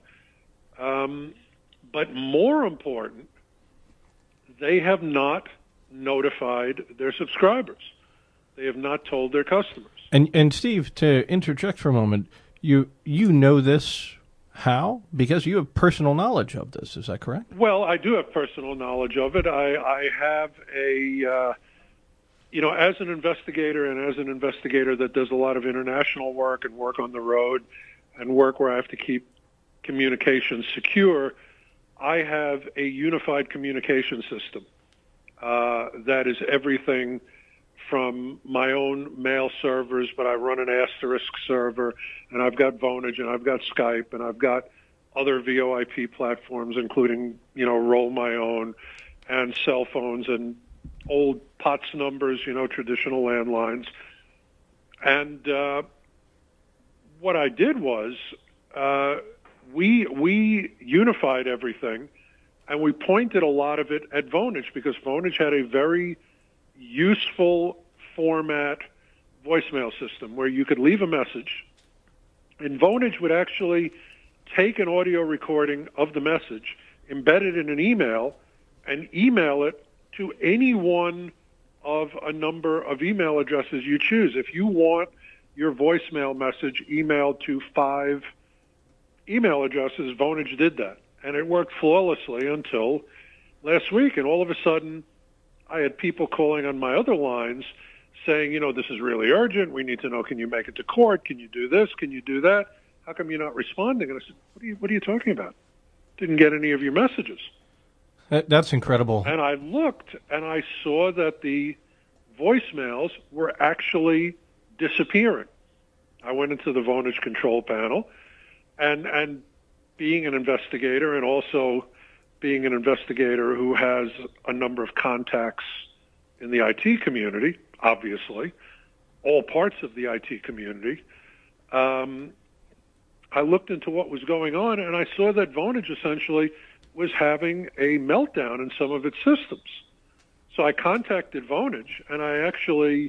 But more important, they have not notified their subscribers. They have not told their customers. And Steve, to interject for a moment, you know this how? Because you have personal knowledge of this, is that correct? Well, I do have personal knowledge of it. I have as an investigator that does a lot of international work and work on the road and work where I have to keep communications secure, I have a unified communication system that is everything from my own mail servers, but I run an Asterisk server, and I've got Vonage, and I've got Skype, and I've got other VoIP platforms, including, Roll My Own, and cell phones, and old POTS numbers, traditional landlines. And what I did was we unified everything, and we pointed a lot of it at Vonage, because Vonage had a very useful format voicemail system where you could leave a message, and Vonage would actually take an audio recording of the message, embed it in an email, and email it to any one of a number of email addresses you choose. If you want your voicemail message emailed to 5 email addresses, Vonage did that. And it worked flawlessly until last week. And all of a sudden, I had people calling on my other lines saying, this is really urgent. We need to know, can you make it to court? Can you do this? Can you do that? How come you're not responding? And I said, what are you talking about? Didn't get any of your messages. That's incredible. And I looked, and I saw that the voicemails were actually disappearing. I went into the Vonage control panel, and being an investigator, and also being an investigator who has a number of contacts in the IT community, obviously, all parts of the IT community, I looked into what was going on, and I saw that Vonage essentially was having a meltdown in some of its systems. So I contacted Vonage, and I actually,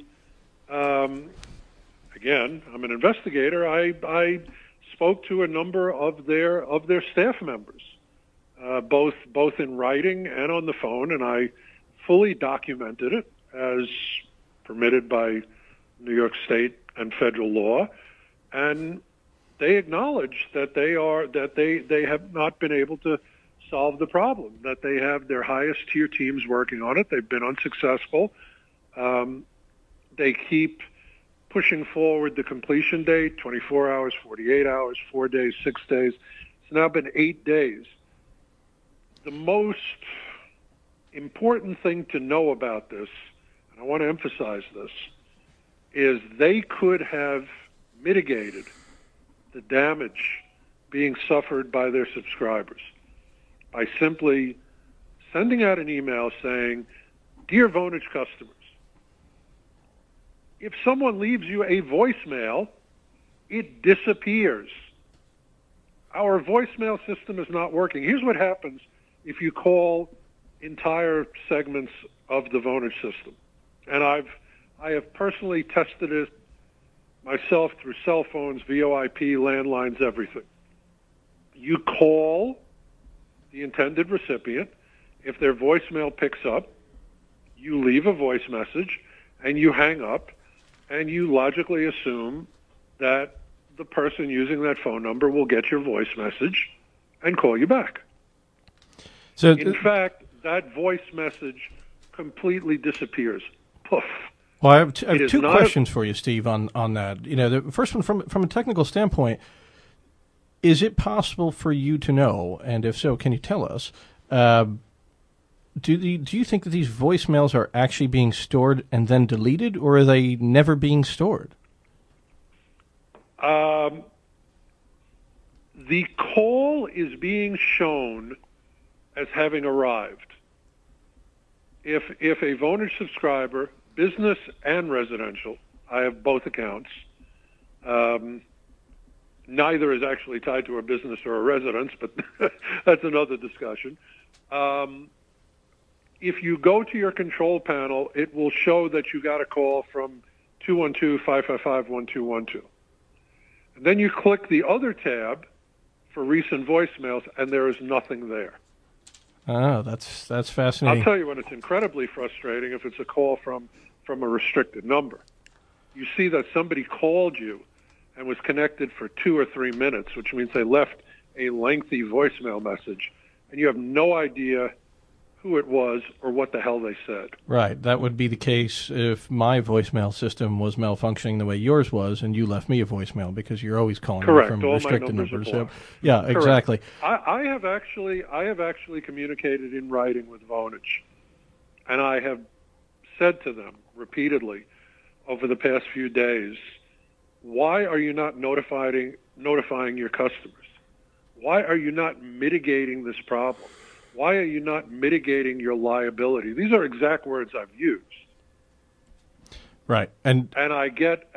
again, I'm an investigator. I spoke to a number of their staff members, both in writing and on the phone, and I fully documented it as permitted by New York State and federal law, and they acknowledge that they have not been able to solve the problem, that they have their highest tier teams working on it. They've been unsuccessful. They keep pushing forward the completion date, 24 hours, 48 hours, 4 days, 6 days. It's now been 8 days. The most important thing to know about this, and I want to emphasize this, is they could have mitigated the damage being suffered by their subscribers by simply sending out an email saying, "Dear Vonage customers, if someone leaves you a voicemail, it disappears. Our voicemail system is not working." Here's what happens if you call entire segments of the Vonage system. And I have personally tested it myself through cell phones, VoIP, landlines, everything. You call the intended recipient. If their voicemail picks up, you leave a voice message and you hang up, and you logically assume that the person using that phone number will get your voice message and call you back. So, in fact, that voice message completely disappears. Poof. Well, I have two questions for you, Steve, on that. You know, the first one, from a technical standpoint, is it possible for you to know, and if so, can you tell us, do you think that these voicemails are actually being stored and then deleted, or are they never being stored? The call is being shown as having arrived. If a Vonage subscriber, business and residential, I have both accounts, neither is actually tied to a business or a residence, but that's another discussion. If you go to your control panel, it will show that you got a call from 212-555-1212. And then you click the other tab for recent voicemails, and there is nothing there. Oh, that's fascinating. I'll tell you when it's incredibly frustrating if it's a call from a restricted number. You see that somebody called you and was connected for 2 or 3 minutes, which means they left a lengthy voicemail message, and you have no idea who it was or what the hell they said. Right. That would be the case if my voicemail system was malfunctioning the way yours was, and you left me a voicemail, because you're always calling me from restricted numbers. So, yeah, correct. Exactly. I have actually communicated in writing with Vonage, and I have said to them repeatedly over the past few days, why are you not notifying your customers? Why are you not mitigating this problem? Why are you not mitigating your liability? These are exact words I've used. Right. And I get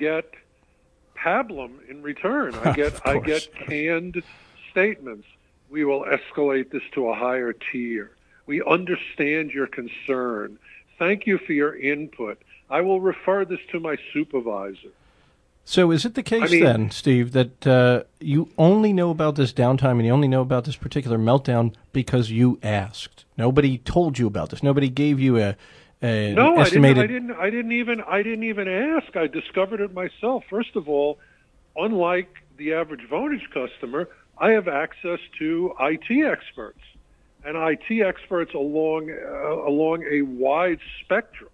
pablum in return. I get canned statements. We will escalate this to a higher tier. We understand your concern. Thank you for your input. I will refer this to my supervisor. So is it the case then, Steve, that you only know about this downtime and you only know about this particular meltdown because you asked? Nobody told you about this. Nobody gave you an estimated... No, I didn't even ask. I discovered it myself. First of all, unlike the average Vonage customer, I have access to IT experts, and IT experts along a wide spectrum.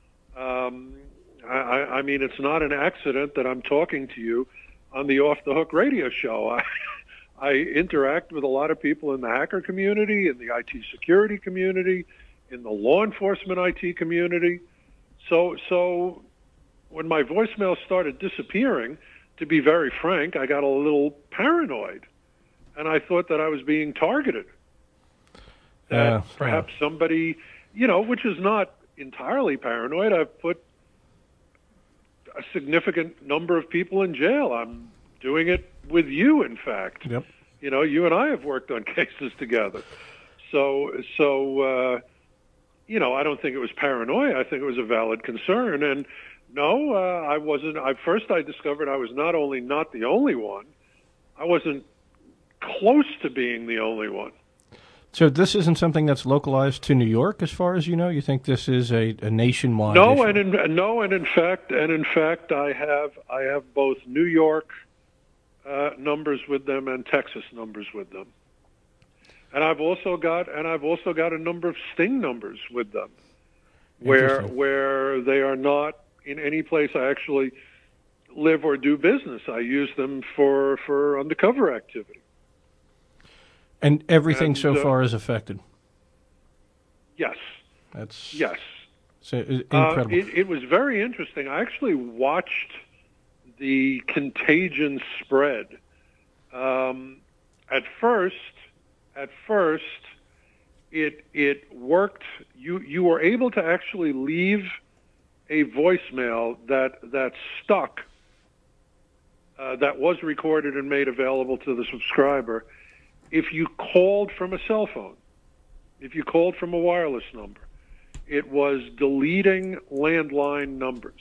I mean, it's not an accident that I'm talking to you on the Off the Hook radio show. I interact with a lot of people in the hacker community, in the IT security community, in the law enforcement IT community. So when my voicemail started disappearing, to be very frank, I got a little paranoid, and I thought that I was being targeted. That perhaps somebody, which is not entirely paranoid. I've put a significant number of people in jail. I'm doing it with you, in fact. Yep. You and I have worked on cases together. So I don't think it was paranoia. I think it was a valid concern. And no, I wasn't. First I discovered I was not only not the only one, I wasn't close to being the only one. So this isn't something that's localized to New York, as far as you know? You think this is a nationwide No, issue? and in fact, I have both New York numbers with them and Texas numbers with them, and I've also got a number of Sting numbers with them, where they are not in any place I actually live or do business. I use them for undercover activity. And everything so far is affected? Yes. Yes. So, incredible. It was very interesting. I actually watched the contagion spread. At first, it worked. You were able to actually leave a voicemail that stuck, that was recorded and made available to the subscriber, if you called from a cell phone, if you called from a wireless number. It was deleting landline numbers.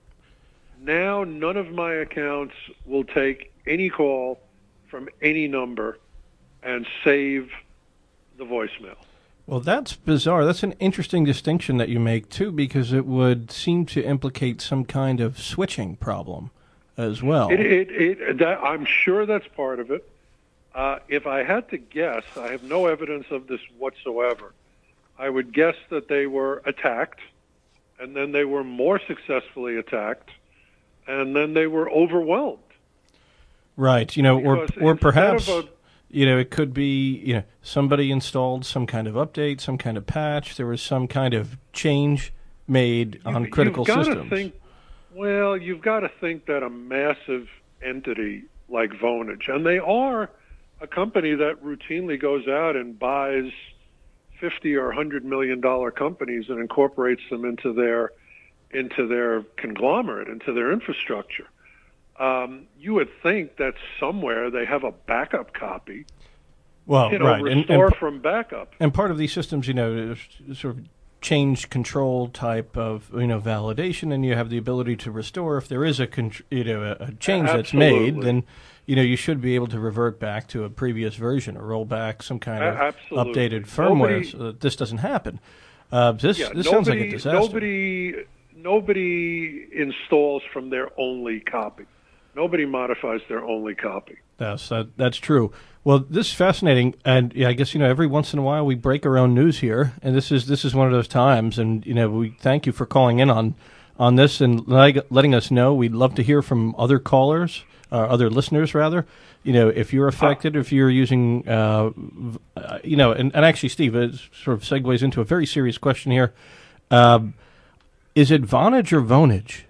Now, none of my accounts will take any call from any number and save the voicemail. Well, that's bizarre. That's an interesting distinction that you make, too, because it would seem to implicate some kind of switching problem as well. I'm sure that's part of it. If I had to guess, I have no evidence of this whatsoever. I would guess that they were attacked, and then they were more successfully attacked, and then they were overwhelmed. Right, or perhaps, it could be, somebody installed some kind of update, some kind of patch, there was some kind of change made on critical systems. You've got to think that a massive entity like Vonage, and they are a company that routinely goes out and buys $50 or $100 million companies and incorporates them into their conglomerate, into their infrastructure. You would think that somewhere they have a backup copy. Well, right, restore from backup. And part of these systems, sort of change control type of validation, and you have the ability to restore if there is a change that's made. Then you should be able to revert back to a previous version or roll back some kind of updated firmware so that this doesn't happen. This sounds like a disaster. Nobody installs from their only copy. Nobody modifies their only copy. Yes, that's true. Well, this is fascinating, and I guess every once in a while we break our own news here, and this is one of those times. And we thank you for calling in on this and letting us know. We'd love to hear from other callers, other listeners rather. If you're affected, if you're using, and actually, Steve, it sort of segues into a very serious question here. Is it Vonage or Vonage?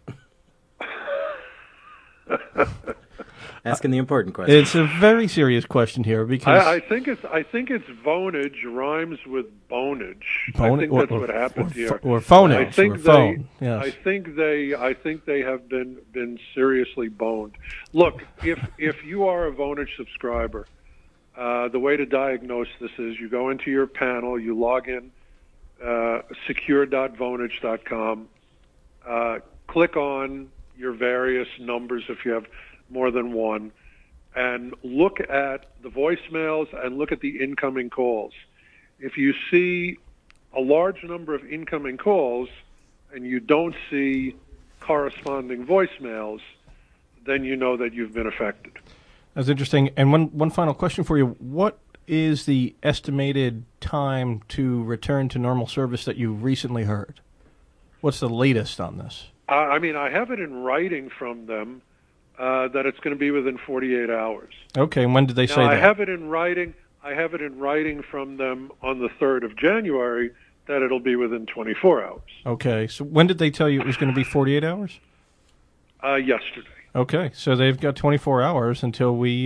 Asking the important question. It's a very serious question here because I think it's Vonage rhymes with bonage. I think that's what happened here. Or phonage or phone. Yes. I think they have been seriously boned. Look, if you are a Vonage subscriber, the way to diagnose this is you go into your panel, you log in, secure.vonage.com, click on your various numbers if you have more than one, and look at the voicemails and look at the incoming calls. If you see a large number of incoming calls and you don't see corresponding voicemails, then you know that you've been affected. That's interesting. And one final question for you. What is the estimated time to return to normal service that you recently heard? What's the latest on this? I have it in writing from them that it's going to be within 48 hours. Okay, and when did they Now, say I that? have it in writing. I have it in writing from them on the 3rd of January that it'll be within 24 hours. Okay, so when did they tell you it was going to be 48 hours? Yesterday. Okay, so they've got 24 hours until we,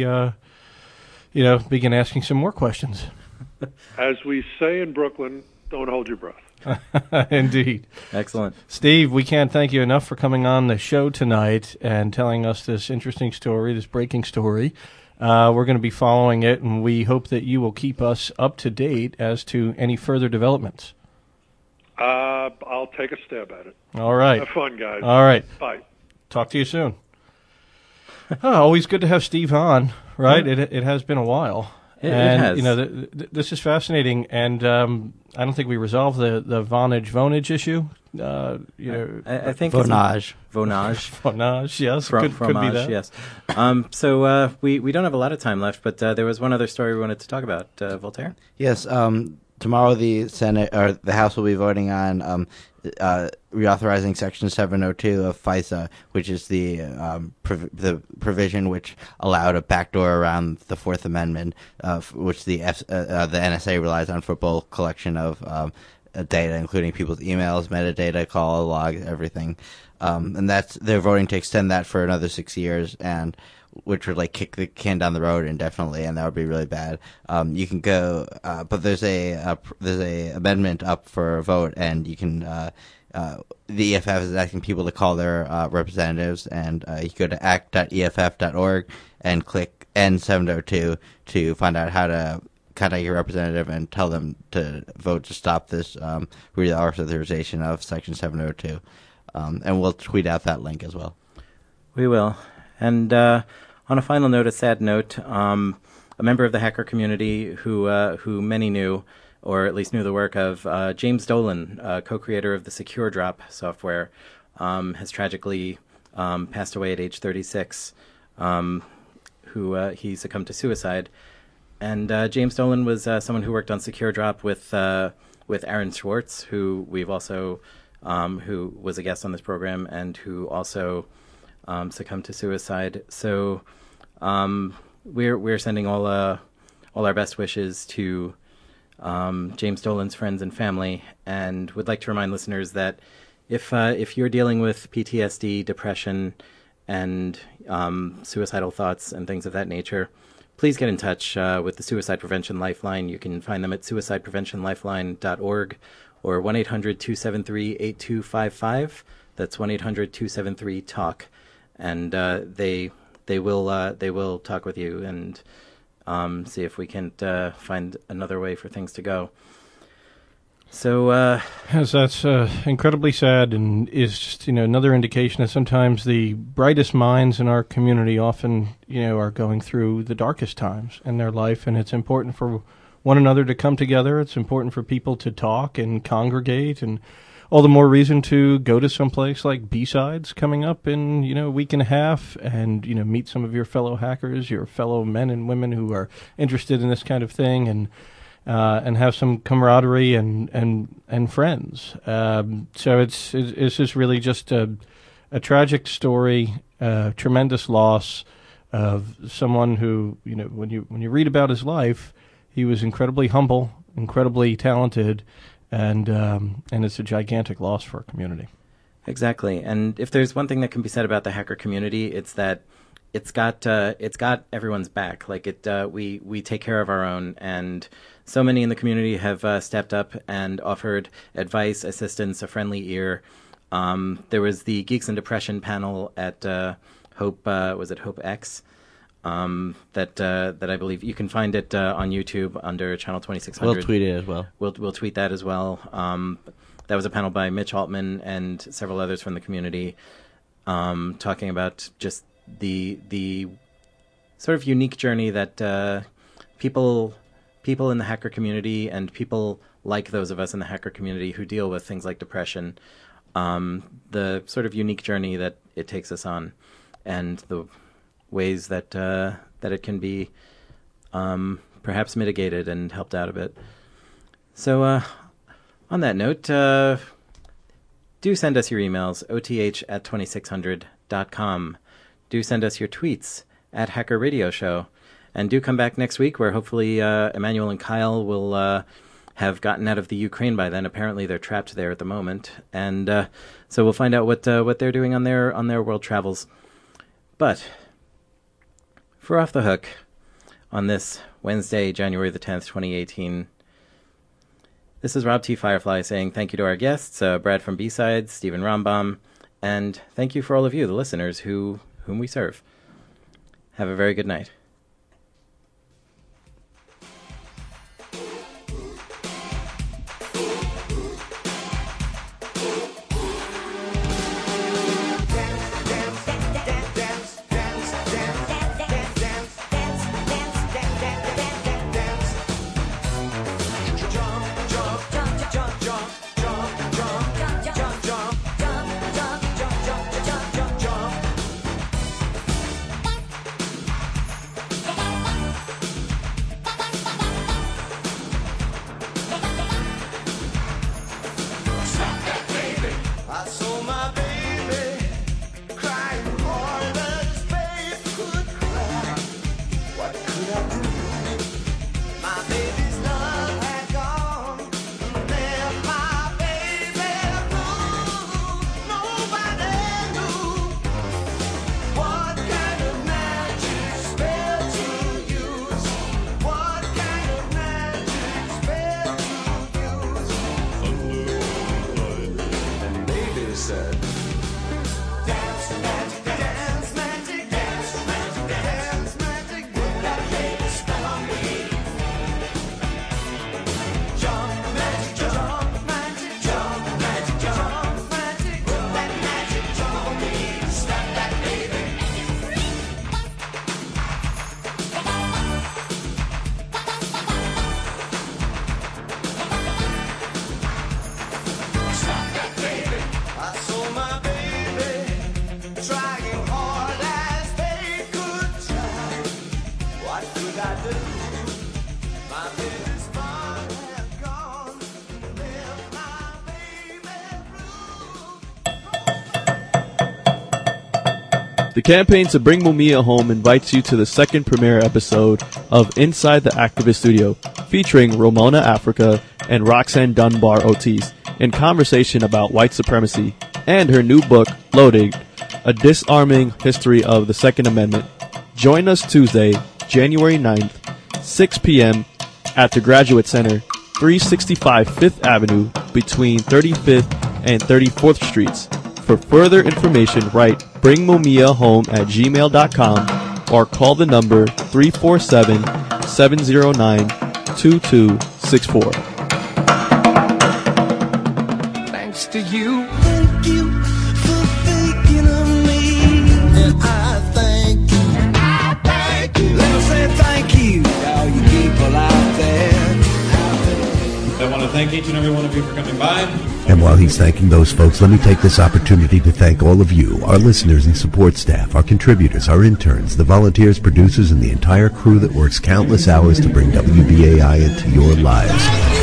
begin asking some more questions. As we say in Brooklyn, don't hold your breath. Indeed. Excellent. Steve, we can't thank you enough for coming on the show tonight and telling us this interesting story, this breaking story. We're going to be following it, and we hope that you will keep us up to date as to any further developments. I'll take a stab at it. All right. Have fun, guys. All right. Bye. Talk to you soon. Always good to have Steve on, right? It has been a while. It has. This is fascinating, and I don't think we resolved the Vonage issue. I think Vonage. Vonage, yes. Could be Fromage, that. yes. So we don't have a lot of time left, but there was one other story we wanted to talk about, Voltaire. Yes. Tomorrow, the Senate or the House will be voting on reauthorizing Section 702 of FISA, which is the provision which allowed a backdoor around the Fourth Amendment, which the NSA relies on for bulk collection of data, including people's emails, metadata, call logs, everything. And they're voting to extend that for another 6 years, and which would kick the can down the road indefinitely, and that would be really bad. You can go, but there's a amendment up for a vote, and you can. The EFF is asking people to call their representatives, and you go to act.eff.org and click N702 to find out how to contact your representative and tell them to vote to stop this reauthorization of Section 702. And we'll tweet out that link as well. We will. And on a final note, a sad note, a member of the hacker community who many knew, or at least knew the work of, James Dolan, co-creator of the Secure Drop software, has tragically passed away at age 36. He succumbed to suicide. And James Dolan was someone who worked on Secure Drop with Aaron Swartz, who we've also who was a guest on this program and who also succumbed to suicide. So we're sending all our best wishes to James Dolan's friends and family, and would like to remind listeners that if you're dealing with PTSD, depression, and suicidal thoughts and things of that nature, please get in touch with the Suicide Prevention Lifeline. You can find them at suicidepreventionlifeline.org or 1-800-273-8255. That's 1-800-273-TALK. And they will talk with you and see if we can't find another way for things to go. So yes, that's incredibly sad, and is just another indication that sometimes the brightest minds in our community often are going through the darkest times in their life, and it's important for one another to come together. It's important for people to talk and congregate, and all the more reason to go to some place like B-Sides coming up in a week and a half, and meet some of your fellow hackers, your fellow men and women who are interested in this kind of thing, and have some camaraderie and friends. So it's just really just a tragic story, tremendous loss of someone who when you read about his life, he was incredibly humble, incredibly talented, and it's a gigantic loss for our community. Exactly. And if there's one thing that can be said about the hacker community, it's that it's got everyone's back. We take care of our own, and so many in the community have stepped up and offered advice, assistance, a friendly ear. There was the Geeks and Depression panel at Hope, was it Hope X? That I believe you can find it on YouTube under channel 2600. We'll tweet it as well. We'll tweet that as well. That was a panel by Mitch Altman and several others from the community, talking about just the sort of unique journey that people in the hacker community and people like those of us in the hacker community who deal with things like depression, the sort of unique journey that it takes us on, and the ways that it can be perhaps mitigated and helped out a bit. So on that note, do send us your emails, oth@2600.com. do send us your tweets at Hacker Radio Show. And do come back next week where hopefully Emmanuel and Kyle will have gotten out of the Ukraine by then. Apparently they're trapped there at the moment. And so we'll find out what they're doing on their world travels. But for Off the Hook on this Wednesday, January the 10th, 2018, this is Rob T. Firefly saying thank you to our guests, Brad from B-Sides, Stephen Rambam, and thank you for all of you, the listeners, whom we serve. Have a very good night. The campaign to bring Mumia home invites you to the second premiere episode of Inside the Activist Studio, featuring Ramona Africa and Roxanne Dunbar Ortiz in conversation about white supremacy and her new book, Loaded, A Disarming History of the Second Amendment. Join us Tuesday, January 9th, 6 p.m. at the Graduate Center, 365 5th Avenue, between 35th and 34th Streets. For further information, write bringmumia@gmail.com or call the number 347-709-2264. Thanks to you. Thank you for thinking of me. And I thank you. And I thank you. Let me say thank you to all you people out there. I want to thank each and every one of you for coming by. And while he's thanking those folks, let me take this opportunity to thank all of you, our listeners and support staff, our contributors, our interns, the volunteers, producers, and the entire crew that works countless hours to bring WBAI into your lives.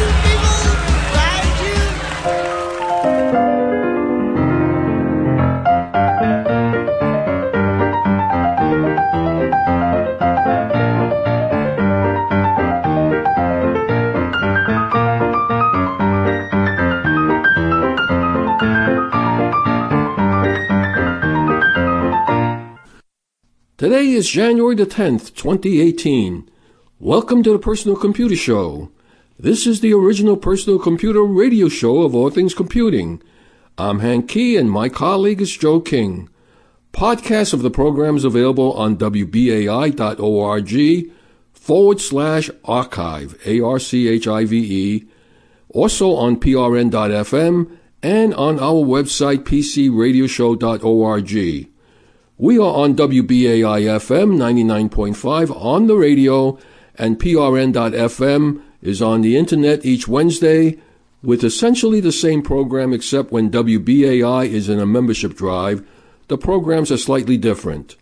Today is January the 10th, 2018. Welcome to the Personal Computer Show. This is the original personal computer radio show of all things computing. I'm Hank Key and my colleague is Joe King. Podcasts of the program is available on WBAI.org/archive, ARCHIVE, also on PRN.FM and on our website PCRadioshow.org. We are on WBAI-FM 99.5 on the radio, and PRN.FM is on the internet each Wednesday with essentially the same program, except when WBAI is in a membership drive, the programs are slightly different.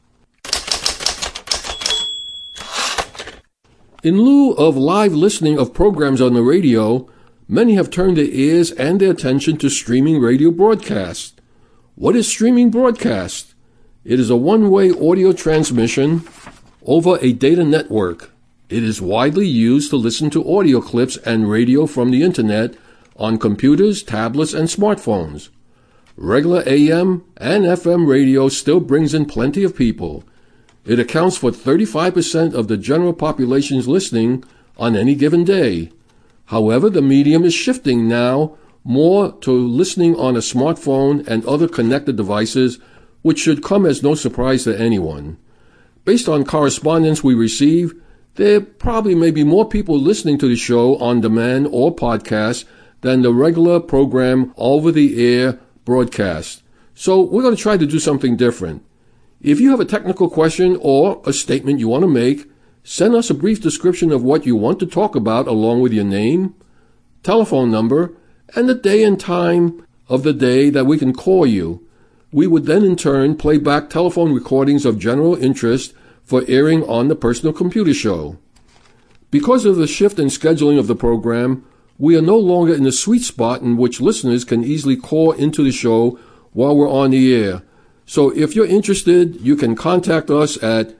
In lieu of live listening of programs on the radio, many have turned their ears and their attention to streaming radio broadcast. What is streaming broadcast? It is a one-way audio transmission over a data network. It is widely used to listen to audio clips and radio from the Internet on computers, tablets, and smartphones. Regular AM and FM radio still brings in plenty of people. It accounts for 35% of the general population's listening on any given day. However, the medium is shifting now more to listening on a smartphone and other connected devices, which should come as no surprise to anyone. Based on correspondence we receive, there probably may be more people listening to the show on demand or podcast than the regular program over-the-air broadcast. So we're going to try to do something different. If you have a technical question or a statement you want to make, send us a brief description of what you want to talk about along with your name, telephone number, and the day and time of the day that we can call you. We would then in turn play back telephone recordings of general interest for airing on the Personal Computer Show. Because of the shift in scheduling of the program, we are no longer in the sweet spot in which listeners can easily call into the show while we're on the air. So if you're interested, you can contact us at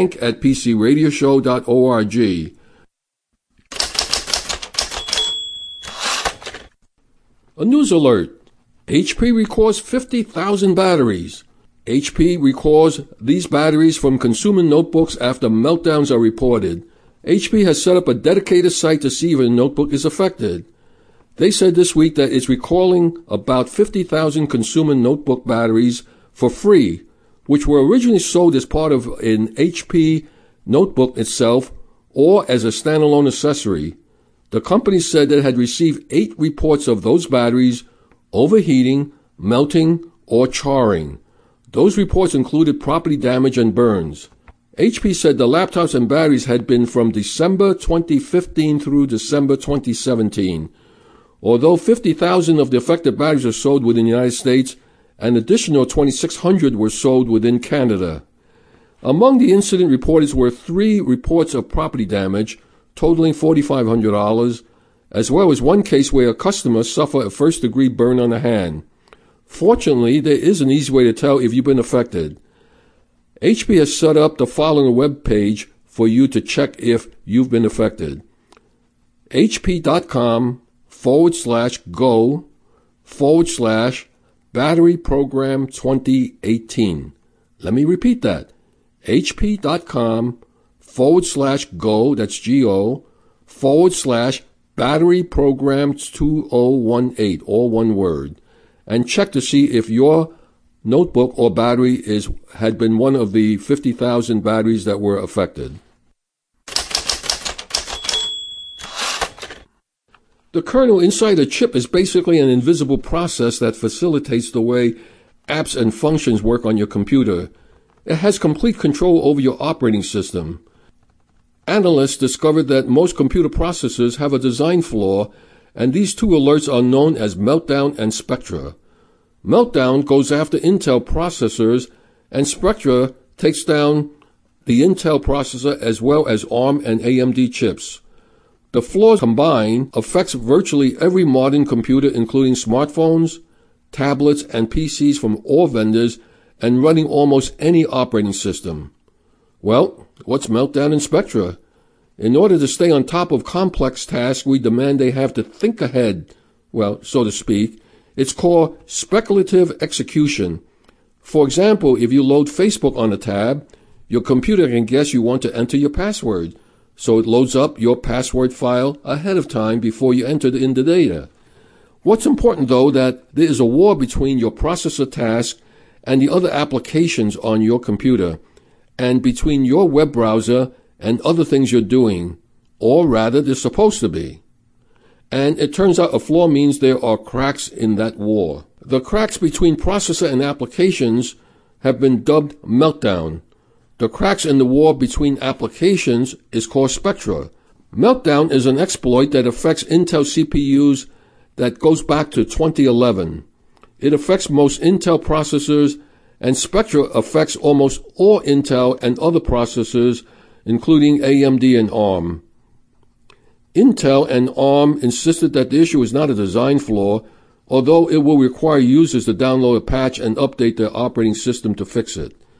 hank@pcradioshow.org. A news alert. HP recalls 50,000 batteries. HP recalls these batteries from consumer notebooks after meltdowns are reported. HP has set up a dedicated site to see if a notebook is affected. They said this week that it's recalling about 50,000 consumer notebook batteries for free, which were originally sold as part of an HP notebook itself or as a standalone accessory. The company said that it had received 8 reports of those batteries overheating, melting, or charring. Those reports included property damage and burns. HP said the laptops and batteries had been from December 2015 through December 2017. Although 50,000 of the affected batteries are sold within the United States, an additional 2,600 were sold within Canada. Among the incident reported were 3 reports of property damage, totaling $4,500, as well as one case where a customer suffered a first-degree burn on the hand. Fortunately, there is an easy way to tell if you've been affected. HP has set up the following web page for you to check if you've been affected. hp.com/go/battery program 2018. Let me repeat that. hp.com/go, that's G-O, /battery program 2018, all one word, and check to see if your notebook or battery had been one of the 50,000 batteries that were affected. The kernel inside a chip is basically an invisible process that facilitates the way apps and functions work on your computer. It has complete control over your operating system. Analysts discovered that most computer processors have a design flaw, and these 2 alerts are known as Meltdown and Spectra. Meltdown goes after Intel processors, and Spectra takes down the Intel processor as well as ARM and AMD chips. The flaws combined affects virtually every modern computer, including smartphones, tablets, and PCs from all vendors, and running almost any operating system. Well, what's Meltdown and Spectra? In order to stay on top of complex tasks, we demand they have to think ahead, well, so to speak. It's called speculative execution. For example, if you load Facebook on a tab, your computer can guess you want to enter your password, so it loads up your password file ahead of time before you enter in the data. What's important, though, that there is a war between your processor task and the other applications on your computer, and between your web browser and other things you're doing, or rather they're supposed to be. And it turns out a flaw means there are cracks in that war. The cracks between processor and applications have been dubbed Meltdown. The cracks in the war between applications is called Spectra. Meltdown is an exploit that affects Intel CPUs that goes back to 2011. It affects most Intel processors, and Spectra affects almost all Intel and other processors, including AMD and ARM. Intel and ARM insisted that the issue is not a design flaw, although it will require users to download a patch and update their operating system to fix it.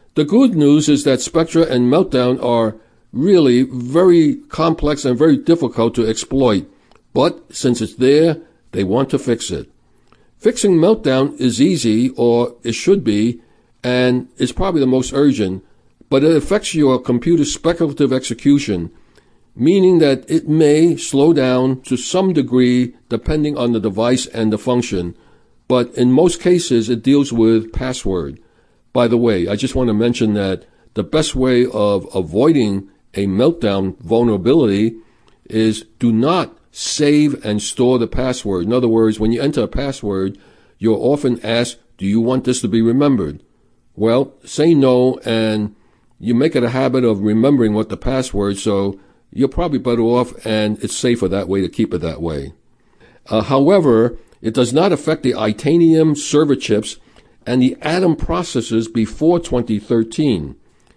The good news is that Spectra and Meltdown are really very complex and very difficult to exploit. But since it's there, they want to fix it. Fixing Meltdown is easy, or it should be, and it's probably the most urgent, but it affects your computer's speculative execution, meaning that it may slow down to some degree depending on the device and the function. But in most cases, it deals with password. By the way, I just want to mention that the best way of avoiding a Meltdown vulnerability is do not save and store the password. In other words, when you enter a password, you're often asked, do you want this to be remembered? Well, say no, and you make it a habit of remembering what the password, so you're probably better off, and it's safer that way to keep it that way. However, it does not affect the Itanium server chips and the Atom processors before 2013.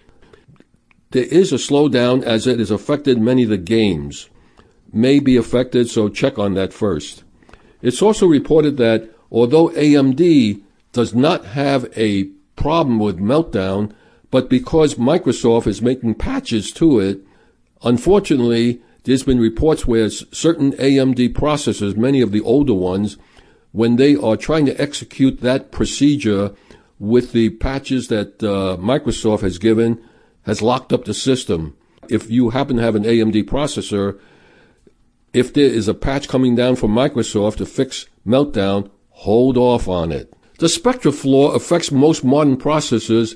There is a slowdown as it has affected many of the games. May be affected, so check on that first. It's also reported that although AMD does not have a problem with Meltdown, but because Microsoft is making patches to it, unfortunately, there's been reports where certain AMD processors, many of the older ones, when they are trying to execute that procedure with the patches that Microsoft has given, has locked up the system. If you happen to have an AMD processor, if there is a patch coming down from Microsoft to fix Meltdown, hold off on it. The Spectra flaw affects most modern processors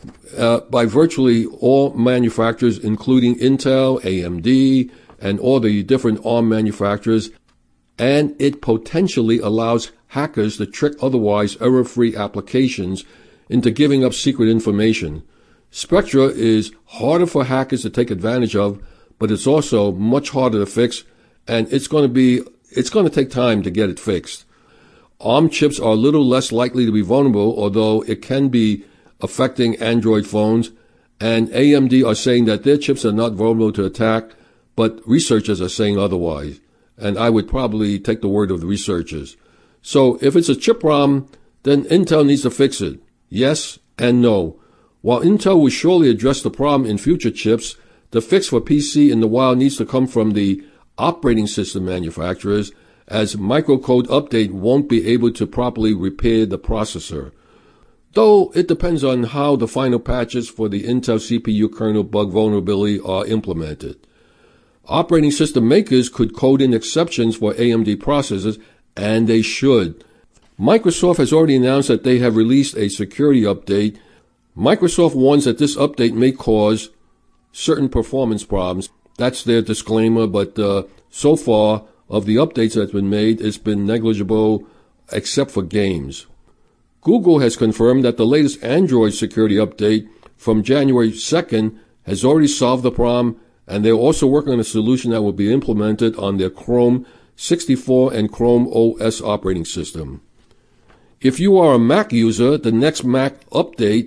by virtually all manufacturers, including Intel, AMD, and all the different ARM manufacturers, and it potentially allows hackers to trick otherwise error-free applications into giving up secret information. Spectra is harder for hackers to take advantage of, but it's also much harder to fix, and it's going to take time to get it fixed. ARM chips are a little less likely to be vulnerable, although it can be affecting Android phones, and AMD are saying that their chips are not vulnerable to attack, but researchers are saying otherwise, and I would probably take the word of the researchers. So if it's a chip problem, then Intel needs to fix it. Yes and no. While Intel will surely address the problem in future chips, the fix for PC in the wild needs to come from the operating system manufacturers, as microcode update won't be able to properly repair the processor. Though it depends on how the final patches for the Intel CPU kernel bug vulnerability are implemented. Operating system makers could code in exceptions for AMD processors, and they should. Microsoft has already announced that they have released a security update. Microsoft warns that this update may cause certain performance problems. That's their disclaimer, but so far, of the updates that have been made, it's been negligible except for games. Google has confirmed that the latest Android security update from January 2nd has already solved the problem, and they're also working on a solution that will be implemented on their Chrome 64 and Chrome OS operating system. If you are a Mac user, the next Mac update,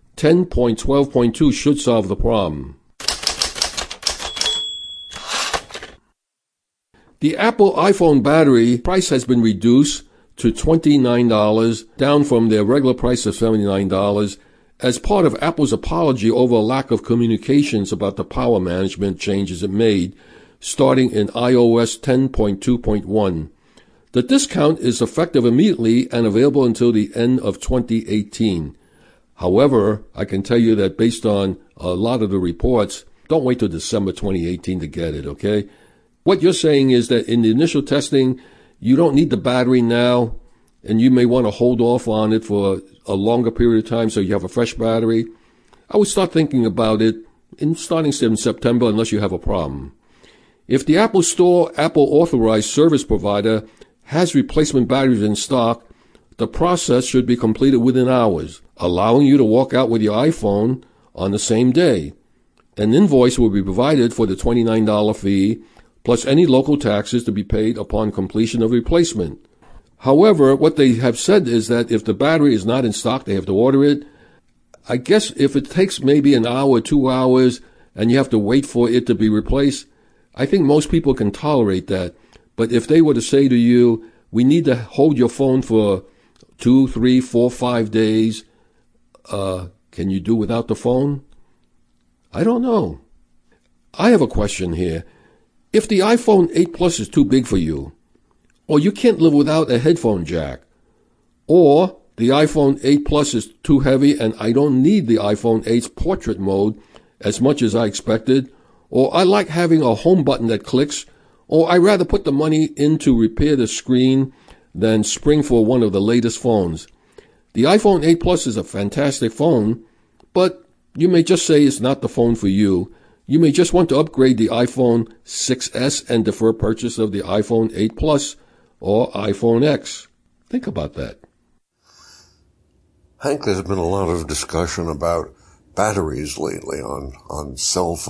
10.12.2, should solve the problem. The Apple iPhone battery price has been reduced to $29, down from their regular price of $79, as part of Apple's apology over a lack of communications about the power management changes it made, starting in iOS 10.2.1. The discount is effective immediately and available until the end of 2018. However, I can tell you that based on a lot of the reports, don't wait till December 2018 to get it, okay? What you're saying is that in the initial testing, you don't need the battery now, and you may want to hold off on it for a longer period of time so you have a fresh battery. I would start thinking about it starting in September unless you have a problem. If the Apple Store Apple authorized service provider has replacement batteries in stock, the process should be completed within hours, allowing you to walk out with your iPhone on the same day. An invoice will be provided for the $29 fee, plus any local taxes to be paid upon completion of replacement. However, what they have said is that if the battery is not in stock, they have to order it. I guess if it takes maybe an hour or 2 hours and you have to wait for it to be replaced, I think most people can tolerate that. But if they were to say to you, we need to hold your phone for 2, 3, 4, 5 days, Can you do without the phone? I don't know. I have a question here. If the iPhone 8 Plus is too big for you, or you can't live without a headphone jack, or the iPhone 8 Plus is too heavy and I don't need the iPhone 8's portrait mode as much as I expected, or I like having a home button that clicks, or I'd rather put the money in to repair the screen than spring for one of the latest phones. The iPhone 8 Plus is a fantastic phone, but you may just say it's not the phone for you. You may just want to upgrade the iPhone 6S and defer purchase of the iPhone 8 Plus or iPhone X. Think about that. Hank, there's been a lot of discussion about batteries lately on cell phones.